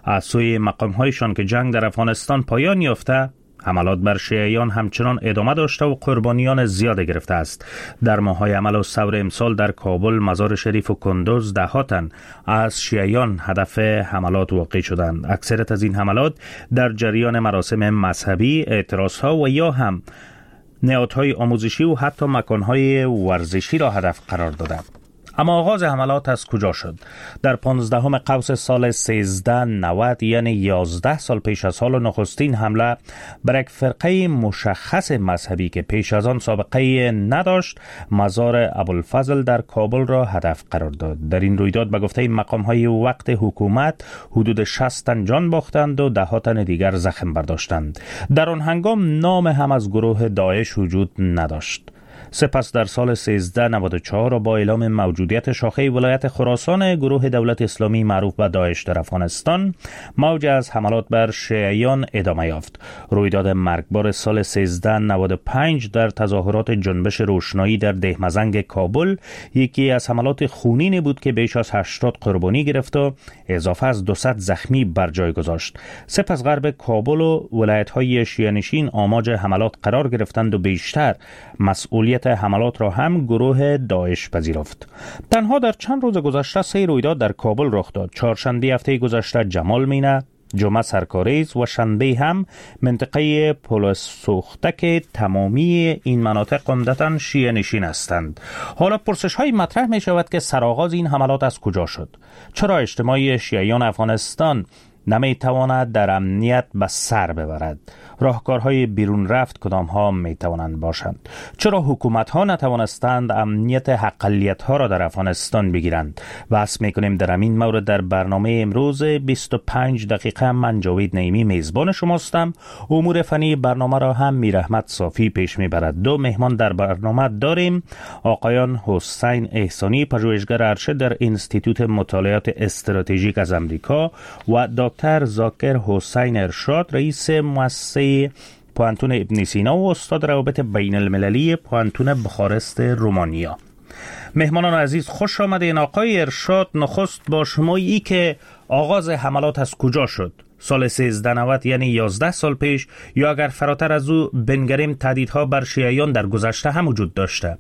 از سوی مقام‌هایشان که جنگ در افغانستان پایان یافته، حملات بر شیعیان همچنان ادامه داشته و قربانیان زیاد گرفته است. در ماه‌های عمل و ثور امسال در کابل، مزار شریف و کندوز ده تن از شیعیان هدف حملات واقع شدند. اکثریت از این حملات در جریان مراسم مذهبی، اعتراضها و یا هم نهادهای آموزشی و حتی مکانهای ورزشی را هدف قرار دادند. اما آغاز حملات از کجا شد؟ در پانزدهم قوس سال سیزده نود، یعنی یازده سال پیش از حال نخستین حمله بر یک فرقه مشخص مذهبی که پیش از آن سابقه نداشت، مزار ابوالفضل در کابل را هدف قرار داد. در این رویداد به گفته مقام‌های وقت حکومت حدود شصت تن جان باختند و ده تن دیگر زخم برداشتند. در آن هنگام نام هم از گروه داعش وجود نداشت. سپس در سال سیزده نود و چهار با اعلام موجودیت شاخه ولایت خراسان گروه دولت اسلامی معروف به داعش در افغانستان، موج از حملات بر شیعیان ادامه یافت. رویداد مرگبار سال سیزده نود و پنج در تظاهرات جنبش روشنایی در دهمزنگ کابل یکی از حملات خونینی بود که بیش از هشتاد قربانی گرفت و اضافه از دویست زخمی بر جای گذاشت. سپس غرب کابل و ولایت‌های شیعه‌نشین آماج حملات قرار گرفتند و بیشتر مسئولیت حملات را هم گروه داعش پذیرفت. تنها در چند روز گذشته سه رویداد در کابل رخ داد. چهارشنبه هفته گذشته جمال مینه، جمعه سرکاریز و شنبه هم منطقه پل سوخته که تمامی این مناطق عمدتاً شیعه نشین هستند. حالا پرسش های مطرح می شود که سرآغاز این حملات از کجا شد؟ چرا اجتماع شیعیان افغانستان نمی تواند در امنیت به سر ببرد؟ راهکارهای بیرون رفت کدام ها می توانند باشند؟ چرا حکومت ها نتوانستند امنیت اقلیت ها را در افغانستان بگیرند؟ بحث می کنیم در این مورد در برنامه امروز بیست و پنج دقیقه. من جاوید نعیمی میزبان شماستم. امور فنی برنامه را هم میرحمت صافی پیش می برد. دو مهمان در برنامه داریم: آقایان حسین احسانی، پژوهشگر ارشد در انستیتوت مطالعات استراتژیک از امریکا، و دکتر ذاکر حسین ارشاد، رئیس مؤسسه پوانتون ابن سینا و استاد روابط بین المللی پوانتون بخارست رومانیا. مهمانان عزیز خوش آمدین. آقای ارشاد، نخست با شما ای که آغاز حملات از کجا شد؟ سال سیزده نود، یعنی یازده سال پیش، یا اگر فراتر از او بنگریم تهدیدها بر شیعیان در گذشته هم وجود داشته؟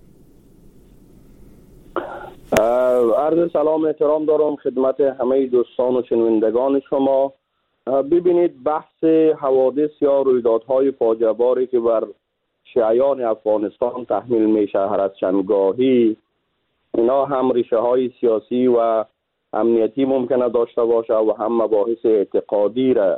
عرض سلام احترام دارم خدمت همه دوستان و شنوندگان شما. ببینید، بحث حوادث یا رویدادهای فاجعه باری که بر شیعیان افغانستان تحمیل میشه هر از چندگاهی، اینا هم ریشه های سیاسی و امنیتی ممکنه داشته باشه و هم مباحث اعتقادی را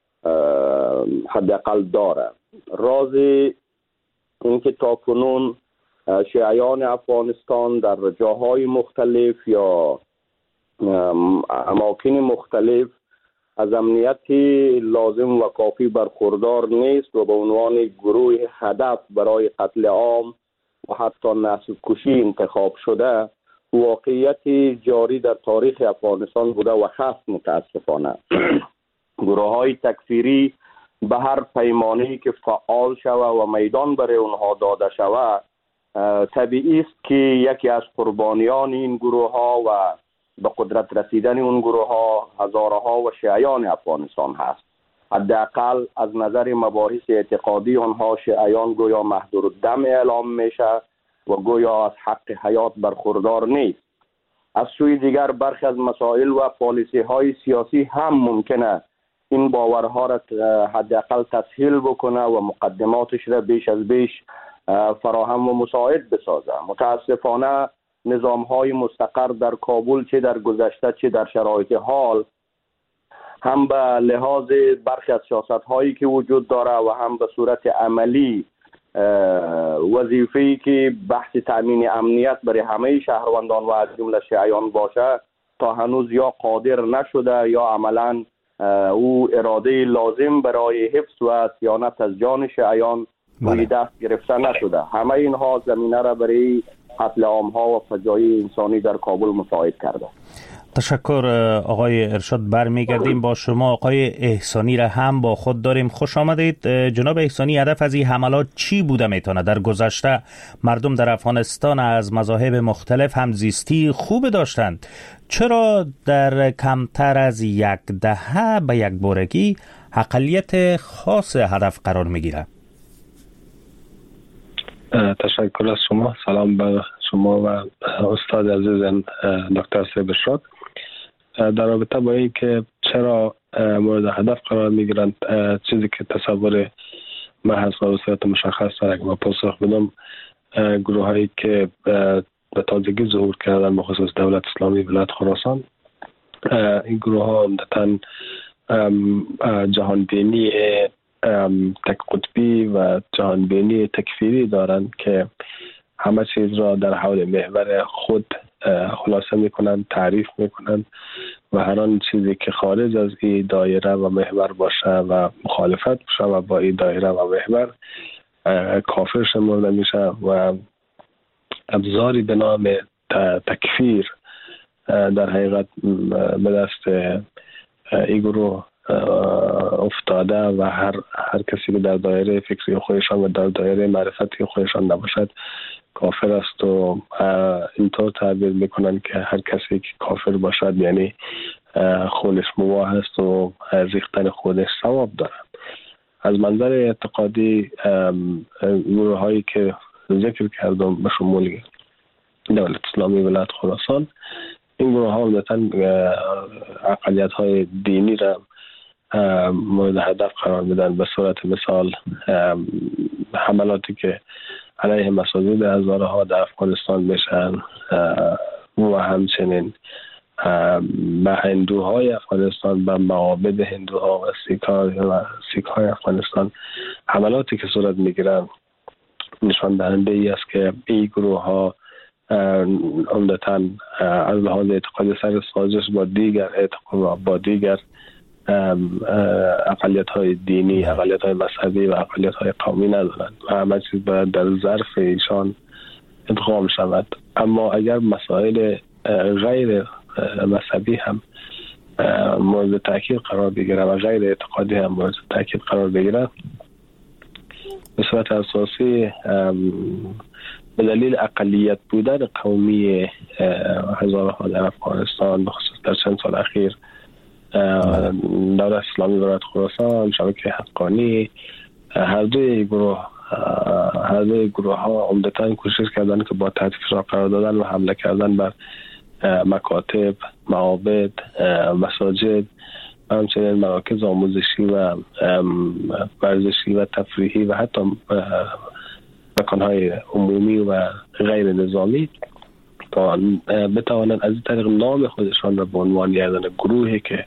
حداقل داره. راز اینکه تاکنون شیعیان افغانستان در جاهای مختلف یا اماکن مختلف از امنیتی لازم و کافی برخوردار نیست و به عنوان گروه هدف برای قتل عام و حتی نسل کشی انتخاب شده، واقعیت جاری در تاریخ افغانستان بوده و هست. متاسفانه گروه های تکفیری به هر پیمانه‌ای که فعال شوه و میدان برای اونها داده شوه، طبیعی است که یکی از قربانیان این گروه ها و به قدرت رسیدن اون گروه ها هزارها و شیعیان افغانستان هست. حداقل از نظر مباحث اعتقادی آنها شیعیان گویا محدودالدم اعلام میشه و گویا از حق حیات برخوردار نیست. از سوی دیگر برخی از مسائل و پالیسی های سیاسی هم ممکنه این باورها را حداقل تسهیل بکنه و مقدماتش را بیش از بیش فراهم و مساعد بسازه. متاسفانه نظام های مستقر در کابل چه در گذشته چه در شرایط حال، هم به لحاظ برخی از سیاست هایی که وجود داره و هم به صورت عملی وظیفه‌ای که بحث تامین امنیت برای همه شهروندان و از جمله شیعیان باشه، تا هنوز یا قادر نشده یا عملاً او اراده لازم برای حفظ و صیانت از جان شیعیان روی دست گرفته نشده. همه اینها زمینه را برای قتل عام‌ها و فجایع انسانی در کابل مساعد کرده.
تشکر آقای ارشاد. برمیگردیم با شما. آقای احسانی را هم با خود داریم. خوش آمدید جناب احسانی. هدف از این حملات چی بوده میتونه؟ در گذشته مردم در افغانستان از مذاهب مختلف همزیستی خوب داشتند، چرا در کمتر از یک دهه به یک بارگی اقلیت خاص هدف قرار میگیره؟
تشکر از شما. سلام به شما و استاد عزیزم دکتر سیب ارشاد. در رابطه با این که چرا مورد هدف قرار میگیرند، چیزی که تصور محض و صورت مشخص داره که با پاسخ بدم، گروه هایی که به تازگی ظهور کردن به خصوص دولت اسلامی ولایت خراسان، این گروه ها عمدتاً جهانبینی تک قطبی و جهانبینی تکفیری دارند که همه چیز را در حول محور خود خلاصه میکنند، تعریف میکنند و هر آن چیزی که خارج از این دایره و محور باشه و مخالفت باشه و با این دایره و محور کافر شمرده میشه و ابزاری به نام تکفیر در حقیقت به دست این گروه افتاده و هر هر کسی که در دایره فکری خودشان و در دایره معرفتی خودشان نباشد کافر است و اینطور تعبیر میکنن که هر کسی که کافر باشد یعنی خودش مباح است و ریختن خودش ثواب دارد. از منظر اعتقادی گروه هایی که ذکر کردم به شمول دولت اسلامی ولایت خراسان، این گروه ها عمدتاً اقلیت های دینی را مورد هدف قرار میدن. به صورت مثال حملاتی که علیه مساجد هزارها در افغانستان میشن و همچنین به هندوهای افغانستان، به معابد هندوها و سیکهای افغانستان حملاتی که صورت میگیرن نشان دهنده ای است که این گروه ها عمدتاً از لحاظ اعتقادی سر سازش با دیگر اعتقاد با دیگر اقلیت های دینی، اقلیت های مذهبی و اقلیت های قومی ندارند و همه چیز باید در ظرف ایشان ادغام شود. اما اگر مسائل غیر مذهبی هم مورد تاکید قرار بگیره و غیر اعتقادی هم مورد تاکید قرار بگیره، به صورت اساسی به دلیل اقلیت بودن قومی هزارها در افغانستان به خصوص در چند سال اخیر دولت اسلامی ولایت خراسان، شبکه حقانی، هر دوی گروه هر دوی گروه ها عمدتاً کوشش کردن که با تحت فشار قرار دادن و حمله کردن بر مکاتب، معابد، مساجد و همچنین مراکز آموزشی و ورزشی و تفریحی و حتی مکانهای عمومی و غیر نظامی تا بتوانند از این طریق نام خودشان را به عنوان یک گروهی که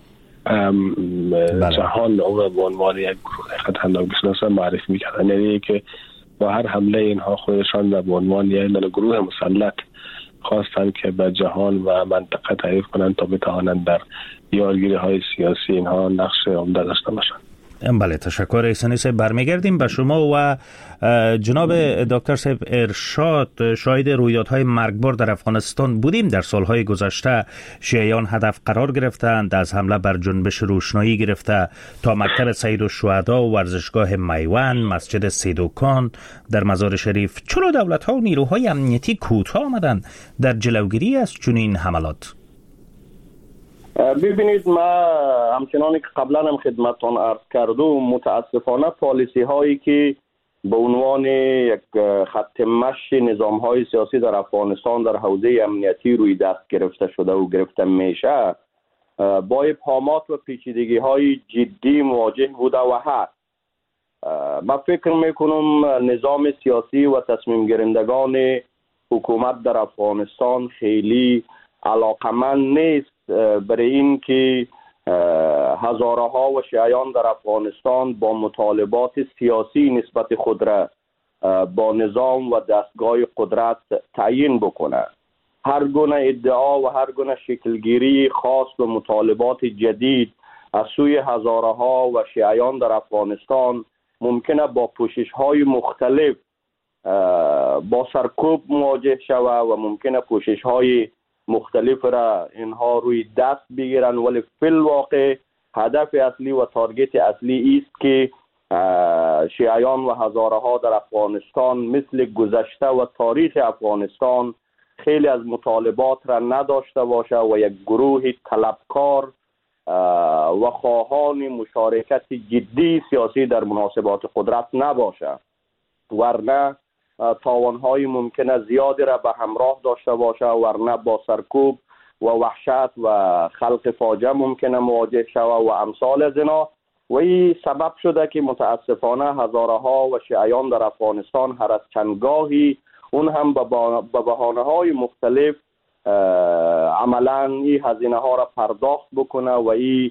بله. جهان اون را به عنوان یک گروه خطرناک بشناسه معرفی میکردن، یعنی که با هر حمله اینها خودشان را به عنوان یک گروه مسلط خواستن که به جهان و منطقه تعریف کنند تا بتوانند در یارگیری های سیاسی اینها نقش عمده داشته باشند.
بله، تشکر احسانی صاحب. برمیگردیم به شما و جناب دکتر صاحب ارشاد. شاهد رویدادهای مرگبار در افغانستان بودیم. در سالهای گذشته شیعیان هدف قرار گرفتند، از حمله بر جنبش روشنایی گرفته تا مکتب سید الشهدا و ورزشگاه میوان، مسجد سیدوکان در مزار شریف. چرا دولت‌ها و نیروهای امنیتی کوتاه آمدند در جلوگیری از چنین حملات؟
ببینید، ما همچنانی که قبلا هم خدمتتان عرض کردم، متاسفانه پالیسی هایی که به عنوان یک خط مشی نظام های سیاسی در افغانستان در حوزه امنیتی روی دست گرفته شده و گرفته میشه با ابهامات و پیچیدگی های جدی مواجه بوده و هست. من فکر میکنم نظام سیاسی و تصمیم گیرندگان حکومت در افغانستان خیلی علاقمند نیست برای این که هزارها و شیعیان در افغانستان با مطالبات سیاسی نسبت خود را با نظام و دستگاه قدرت تعیین بکنه. هر گونه ادعا و هر گونه شکلگیری خاص و مطالبات جدید از سوی هزارها و شیعیان در افغانستان ممکنه با پوشش‌های مختلف با سرکوب مواجه شود و ممکنه کوشش های مختلف را اینها روی دست بگیرن، ولی فی الواقع هدف اصلی و تارگت اصلی است که شیعیان و هزاره ها در افغانستان مثل گذشته و تاریخ افغانستان خیلی از مطالبات را نداشته باشه و یک گروه طلبکار و خواهان مشارکت جدی سیاسی در مناسبات قدرت نباشه، ورنه تاوانهای ممکنه زیادی را به همراه داشته باشه، ورنه با سرکوب و وحشت و خلق فاجعه ممکنه مواجه شود و امثال از اینا. و این سبب شده که متاسفانه هزاره ها و شیعیان در افغانستان هر از چندگاهی اون هم به بهانه های مختلف عملا این هزینه ها را پرداخت بکنه و این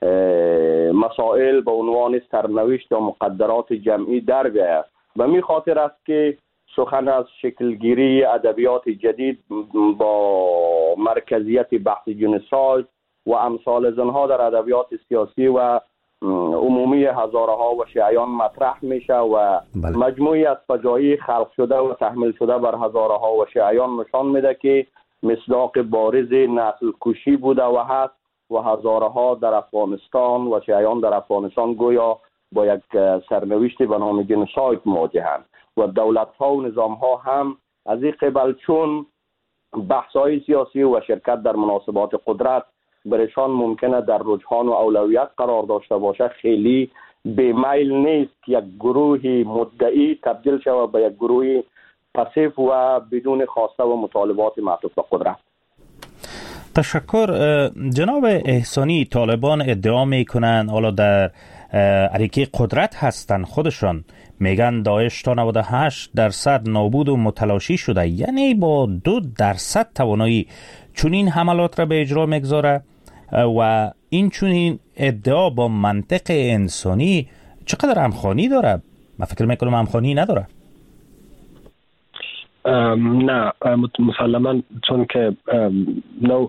مسائل به عنوان سرنوشت و مقدرات جمعی در بیاید. و می خاطر است که سخن از شکلگیری ادبیات جدید با مرکزیت بحث جنساج و امثال از آنها در ادبیات سیاسی و عمومی هزاره ها و شیعیان مطرح میشه و بله. مجموعی از فجایع خلق شده و تحمیل شده بر هزاره ها و شیعیان نشان میده که مصداق بارز نسل کشی بوده و هست و هزاره ها در افغانستان و شیعیان در افغانستان گویا با یک سرنوشت به نام جنساید مواجهند و دولت ها و نظام ها هم از این قبل چون بحث های سیاسی و شرکت در مناسبات قدرت برشان ممکنه در رجحان و اولویت قرار داشته باشه، خیلی بیمیل نیست که یک گروه مدعی تبدیل شود به یک گروه پسیو و بدون خواسته و مطالبات معطوف به قدرت.
تشکر. جناب احسانی، طالبان ادعا میکنن حالا در علیه قدرت هستن، خودشان میگن داعش تا نود و هشت درصد نابود و متلاشی شده، یعنی با دو درصد توانایی چونین حملات را به اجرا میگذاره و این چونین ادعا با منطق انسانی چقدر همخوانی داره؟ من فکر میکنم همخوانی نداره.
نه مسلما، چون که نوع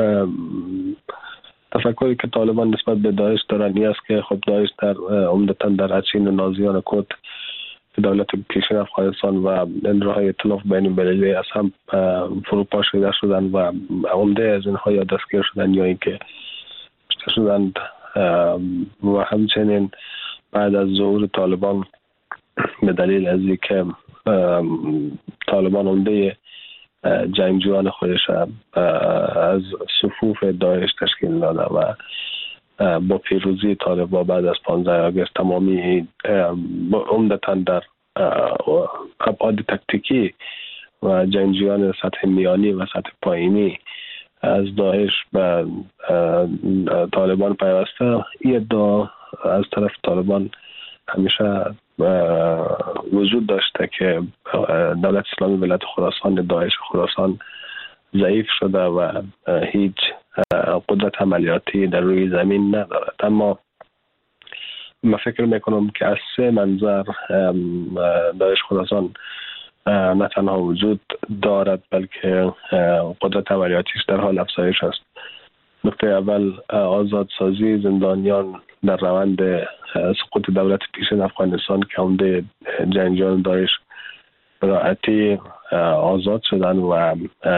تفکری که طالبان نسبت به داعش دارن این است که خب داعش در عمدتاً در اچین و نازیان کرد که دولت پیشین افغانستان و نیروهای ائتلاف بین المللی از هم فروپاشیده شدن و عمده از اینها یا دستگیر شدن یا اینکه کشته شدند و همچنین بعد از ظهور طالبان به دلیل از اینکه طالبان عمده جنگجویان خودش از صفوف داعش تشکیل داده و با پیروزی طالبان بعد از پانزده آگوست تمامی عمدتاً در ابعاد تکتیکی و جنگجویان سطح میانی و سطح پایینی از داعش به طالبان پیوسته. این ادعا از طرف طالبان همیشه وجود داشته که دولت اسلامی ولایت خراسان، داعش خراسان ضعیف شده و هیچ قدرت عملیاتی در روی زمین ندارد. اما من فکر میکنم که از سه منظر داعش خراسان نه تنها وجود دارد بلکه قدرت عملیاتیش در حال افزایش است. نکته اول آزادسازی زندانیان در روند سقوط دولت پیشین افغانستان که عمده جنگجویان داعش راحتی آزاد شدن و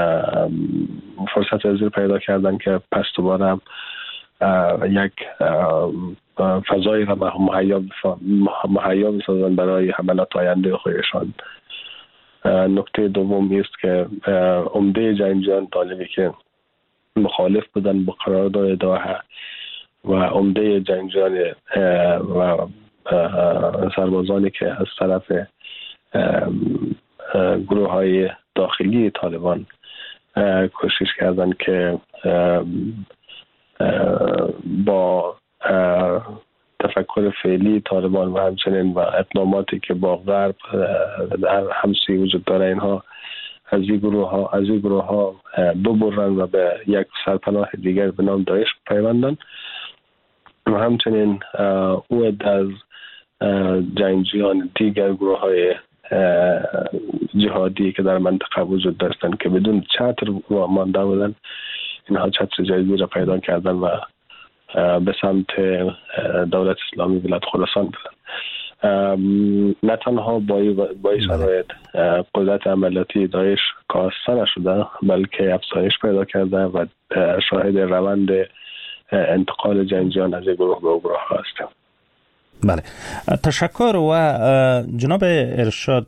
فرصت ازیر پیدا کردن که پس دوباره یک فضایی را مهیا بسازن برای حملات آینده خودشان. نکته دوم است که عمده جنگجویان طالبی که مخالف بودن با قرارداد دوحه و عمده جنگجویان و سربازانی که از طرف گروه های داخلی طالبان کوشش کردن که با تفکر فعلی طالبان و همچنین و اقداماتی که با غرب در همسی وجود داره اینها از این گروه ها از این گروه ها ببرن و به یک سرپناه دیگر به نام داعش پیوندن و همچنین او از جنگجویان دیگر گروه های جهادی که در منطقه وجود داشتن که بدون چتر مانده بودن، اینها چتر جدیدی را پیدا کردن و به سمت دولت اسلامی ولایت خراسان بودن. نه تنها با این شرایط قدرت عملیاتی داعش کاسته نشده بلکه افزایش پیدا کرده و شاهد روند انتقال جنگجویان از گروه به گروه هستیم.
بله، تشکر. و جناب ارشاد،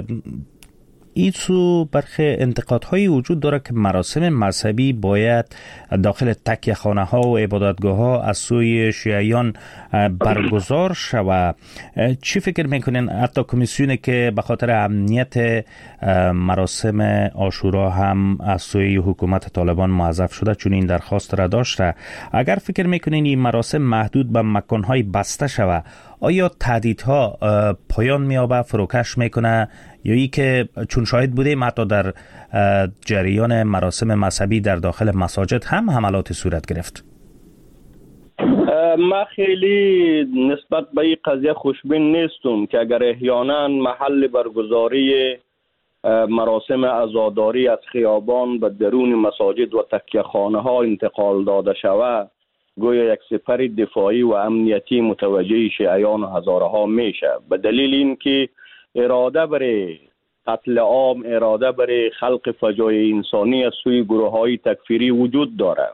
ایسو برخی انتقادهایی وجود داره که مراسم مذهبی باید داخل تکیه خانه ها و عبادتگاه ها از سوی شیعیان برگزار شود. چی فکر میکنین؟ حتی کمیسیونی که به خاطر امنیت مراسم عاشورا هم از سوی حکومت طالبان موظف شده چون این درخواست را داشته، اگر فکر میکنین این مراسم محدود به مکانهای بسته شود، آیا تهدیدها پایان میابه، فروکش میکنه، یا ای که چون شاهد بودیم حتی در جریان مراسم مذهبی در داخل مساجد هم حملات صورت گرفت؟
ما خیلی نسبت به این قضیه خوشبین نیستم که اگر احیانا محل برگزاری مراسم عزاداری از خیابان به درون مساجد و تکیه خانه ها انتقال داده شود، گویا یک سپر دفاعی و امنیتی متوجه شیعیان و هزاره ها میشه، به دلیل اینکه اراده برای قتل عام، اراده برای خلق فجایع انسانی از سوی گروه های تکفیری وجود داره.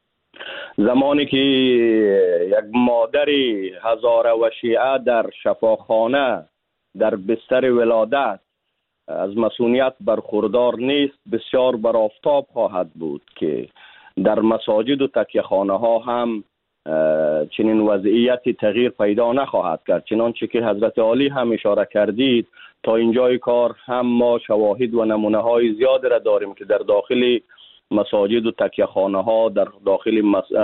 زمانی که یک مادر هزاره و شیعه در شفاخانه در بستر ولادت از مسئولیت برخوردار نیست، بسیار بر آفتاب خواهد بود که در مساجد و تکیه خانه ها هم چنین وضعیتی تغییر پیدا نخواهد کرد. چنانچه که حضرت عالی هم اشاره کردید، تا اینجای کار هم ما شواهد و نمونه های زیاد را داریم که در داخل مساجد و تکیه خانه ها، در داخل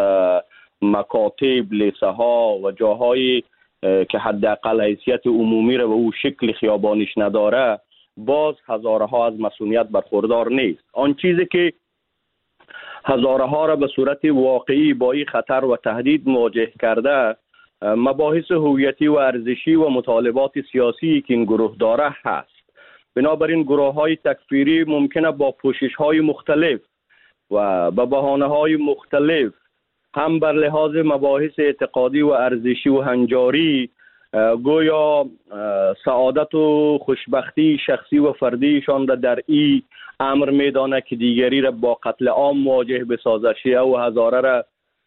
مکاتب، لیسه ها و جاهایی که حداقل حیثیت عمومی را به او شکل خیابانیش نداره، باز هزاره ها از مسئولیت برخوردار نیست. آن چیزی که هزاره ها را به صورت واقعی با این خطر و تهدید مواجه کرده، مباحث هویتی و ارزشی و مطالبات سیاسی که این گروه داره هست. بنابراین گروه های تکفیری ممکنه با پوشش های مختلف و با بهانه های مختلف، هم بر لحاظ مباحث اعتقادی و ارزشی و هنجاری، گویا سعادت و خوشبختی شخصی و فردیشان را در این امر میدانه که دیگری را با قتل عام مواجه بسازه. شیعه و هزاره را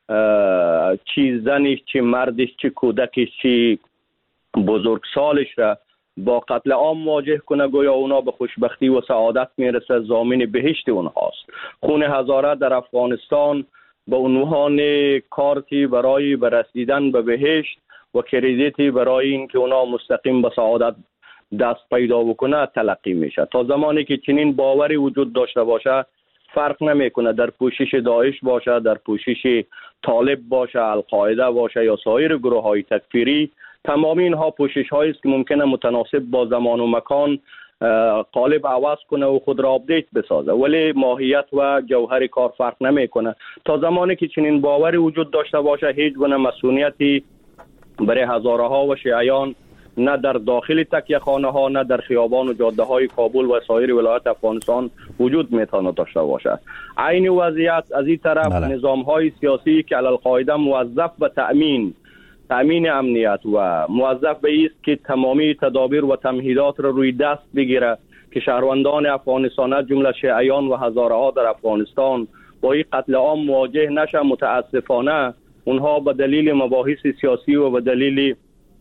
چی زنش، چی مردش، چی کودکش، چی بزرگسالش را با قتل عام مواجه کنه، گویا اونا به خوشبختی و سعادت میرسه، ضامن بهشت اونهاست. خون هزاره در افغانستان به عنوان کارتی برای برسیدن به بهشت و کردیتی برای این که اونا مستقیم به سعادت دست پیدا بکنه تلقی میشه. تا زمانی که چنین باوری وجود داشته باشه، فرق نمیکنه در پوشش داعش باشه، در پوشش طالب باشه، القاعده باشه یا سایر گروه های تکفیری، تمامی اینها پوشش هایی است که ممکنه متناسب با زمان و مکان قالب عوض کنه و خود را آپدیت بسازه، ولی ماهیت و جوهر کار فرق نمیکنه. تا زمانی که چنین باوری وجود داشته باشه، هیچ گونه مسئولیتی برای هزاره ها و شیعیان نه در داخل تکیه خانه ها، نه در خیابان و جاده های کابل و سایر ولایت افغانستان وجود میتونه داشته باشه. عین وضعیت از این طرف بله. نظام های سیاسی که علی القاعده موظف به تأمین تأمین امنیت و موظف به است که تمامی تدابیر و تمهیدات را روی دست بگیره که شهروندان افغانستان جمله شیعیان و هزاره ها در افغانستان با این قتل عام مواجه نشه. متاسفانه اونها به دلیل مباحث سیاسی و به دلیل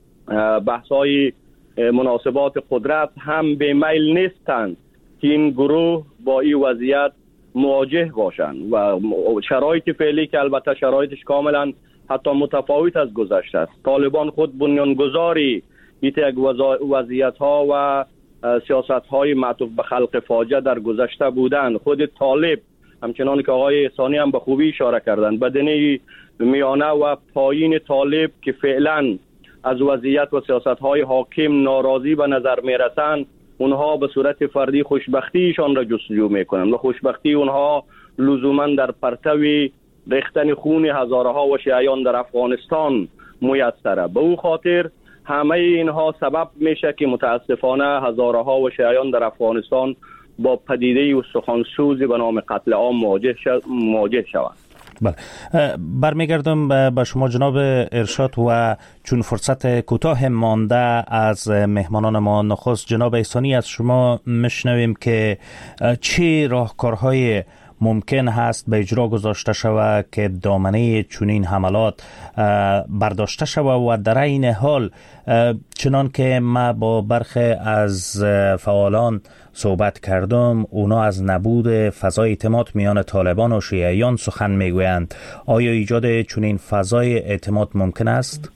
بحث‌های مناسبات قدرت هم به میل نیستند که این گروه با این وضعیت مواجه باشند و شرایط فعلی که البته شرایطش کاملا حتی متفاوت از گذشته است. طالبان خود بنیانگذاری یک وضعیت‌ها و سیاست‌های معطوف به خلق فاجعه در گذشته بودند. خود طالب همچنان که آقای احسانی هم به خوبی اشاره کردند، بدنه میانه و پایین طالب که فعلا از وضعیت و سیاست‌های حاکم ناراضی به نظر می‌رسند، اونها به صورت فردی خوشبختیشان را جستجو می‌کنند و خوشبختی اونها لزوماً در پرتوی ریختن خون هزاره ها و شیعیان در افغانستان میسره. به او خاطر همه اینها سبب میشه که متاسفانه هزاره ها و شیعیان در افغانستان با پدیده و سخنسوزی به نام قتل عام مواجه مواجه شوند.
بله، برمیگردم به شما جناب ارشاد و چون فرصت کوتاه مانده از مهمانان ما، نخست جناب احسانی از شما میشنویم که چه راهکارهای ممکن هست به اجرا گذاشته شود که دامنه چنین حملات برداشته شود و در این حال چنان که ما با برخی از فعالان صحبت کردم، اونا از نبود فضای اعتماد میان طالبان و شیعیان سخن میگویند. آیا ایجاد چنین فضای اعتماد ممکن است؟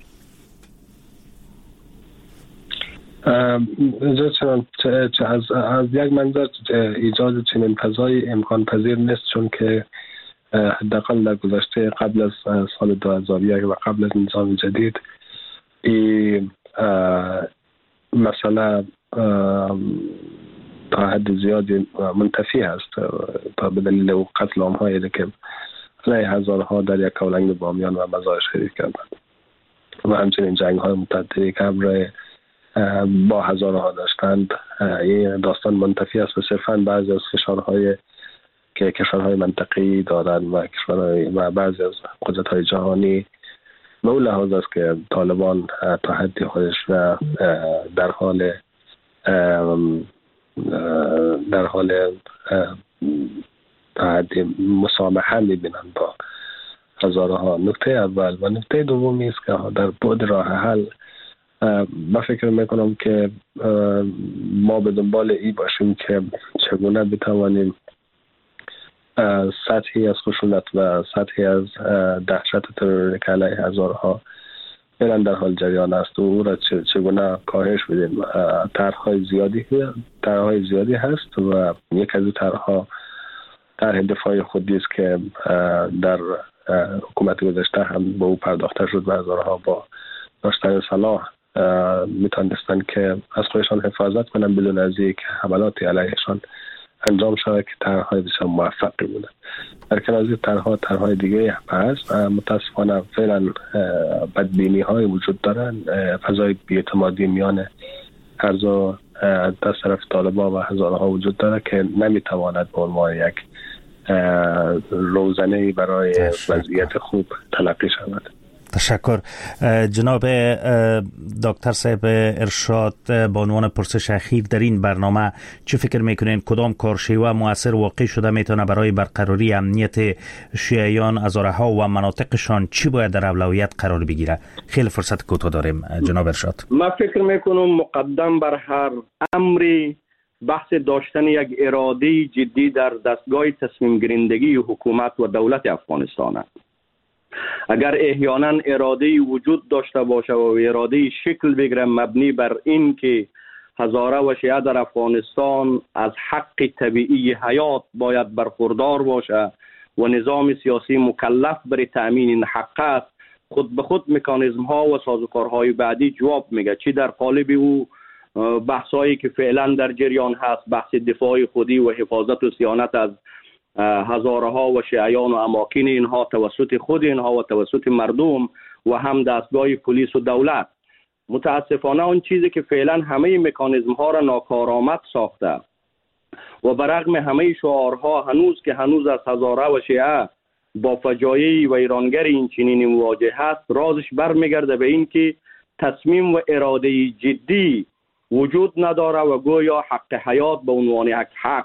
از, از یک منظر ایجاد چنین فضای امکان پذیر نیست، چون که حداقل در گذشته قبل از سال دو هزار و یک و قبل از نظام جدید این مسئله تا حد زیادی منتفی است تا به دلیل قتل عام‌هایی که علیه هزارها در یک کولنگ بامیان و مزار شریف کردند و همچنین جنگ‌های متعددی که همراه با هزارها داشتند. این داستان منتفی است و صرفاً بعضی از فشارهای که کشورهای منطقی دارند و کشورهای و بعضی از قدرت‌های جهانی به اون لحاظ است که طالبان تا حدی خودش را در حال در حال تا حدی مسامحه می‌بینند با هزارها. نکته اول و نکته دومی است که در بعد راه حل من فکر میکنم که ما به دنبال ای باشیم که چگونه بتوانیم سطحی از خشونت و سطحی از دهشت تروری که علیه هزارها فعلا در حال جریان است و او را چگونه کاهش بدیم. طرح‌های زیادی طرح‌های زیادی هست و یک از این طرح‌ها طرح دفاعی خودی است که در حکومت گذشته هم به او پرداخته شد و هزارها با داشتن سلاح میتونستن که از خودشان حفاظت کنن بدون از یک حملات علیهشان انجام شود که طرح‌های بسیار موفقی بودن. در کنار از این طرح‌ها طرح‌های دیگه هست. متاسفانه فعلا بدبینی‌های وجود دارن، فضای بی‌اعتمادی میان هر دو دست طرف طالبان و هزارها وجود داره که نمیتواند به عنوان یک روزنه‌ای برای وضعیت خوب تلقی شود.
تشکر. جناب دکتر صاحب ارشاد، با عنوان پرسش اخیر در این برنامه چه فکر میکنین کدام کارشیوه مؤثر واقع شده میتونه برای برقراری امنیت شیعیان هزارها و مناطقشان چی باید در اولویت قرار بگیره؟ خیلی فرصت کوتاه داریم جناب ارشاد.
من فکر میکنم مقدم بر هر امری بحث داشتن یک اراده جدی در دستگاه تصمیم گیرندگی حکومت و دولت افغانستان است. اگر احیانا اراده وجود داشته باشه و اراده شکل بگیره مبنی بر این که هزاره و شیعه در افغانستان از حق طبیعی حیات باید برخوردار باشه و نظام سیاسی مکلف برای تأمین این حق است، خود به خود مکانیزم ها و سازوکارهای بعدی جواب میگه. چی در قالب او بحثایی که فعلا در جریان هست، بحث دفاع خودی و حفاظت و صیانت از هزارها و شیعیان و اماکن اینها توسط خود اینها و توسط مردم و هم دستگاه پلیس و دولت. متاسفانه اون چیزی که فعلا همه مکانیزم ها را ناکارآمد ساخته و برغم همه شعارها هنوز که هنوز از هزاره و شیعه با فجایع و ایرانگر این چنینی مواجه هست، رازش برمیگرده به این که تصمیم و اراده جدی وجود نداره و گویا حق حیات به عنوان یک حق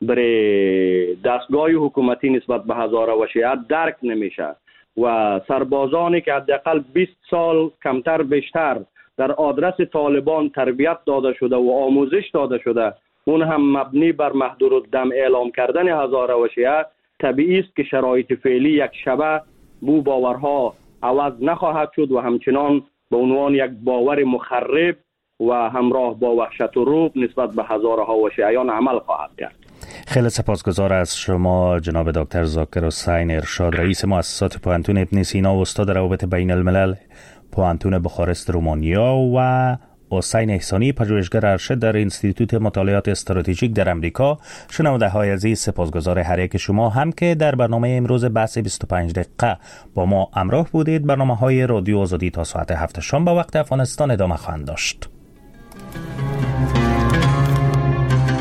برای دستگاه حکومتی نسبت به هزاره و شیعه درک نمیشه و سربازانی که حداقل بیست سال کمتر بیشتر در آدرس طالبان تربیت داده شده و آموزش داده شده، اون هم مبنی بر محدودالدم اعلام کردن هزاره و شیعه، طبیعی است که شرایط فعلی یک شبه بو باورها عوض نخواهد شد و همچنان به عنوان یک باور مخرب و همراه با وحشت و رعب نسبت به هزارها و شیعیان عمل خواهد کرد.
خیلی سپاسگزار از شما جناب دکتر ذاکر حسین ارشاد، رئیس مؤسسات پوهنتون ابن سینا و استاد روابط بین الملل پوهنتون بخارست رومانیا، و حسین احسانی پژوهشگر ارشد در انستیتوت مطالعات استراتژیک در امریکا. شنونده های عزیز، سپاسگزار هر یک شما هم که در برنامه امروز بحث بیست و پنج دقیقه با ما همراه بودید. برنامه های رادیو آزادی تا ساعت هفت شام به وقت افغانستان ادامه خواهند داشت.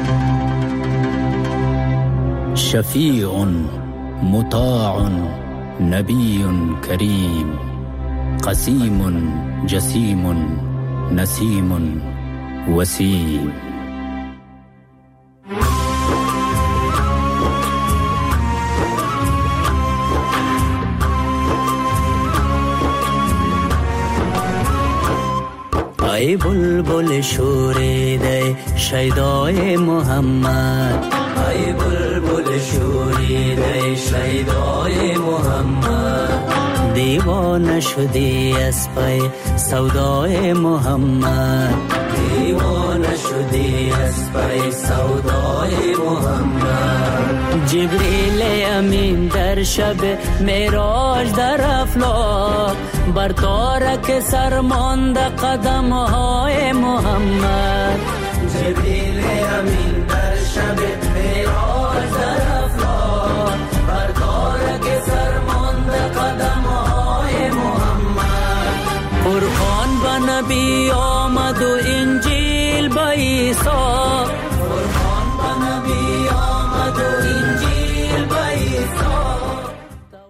شفیع مطاع نبی کریم قسیم جسیم نسیم وسیم. ای بلبل شوریده شیدای محمد، ای بلبل شوریده شیدای محمد، دیوانه شدی از پی سودای محمد، دیوانه شدی از پی سودای محمد. جبریل امین در شب معراج در افلاک بر تارک سرماند قدم های محمد، جبریل امین در شب معراج در افلاک بر تارک سرماند قدم های محمد. قرآن به نبی آمد و انجیل به عیسی،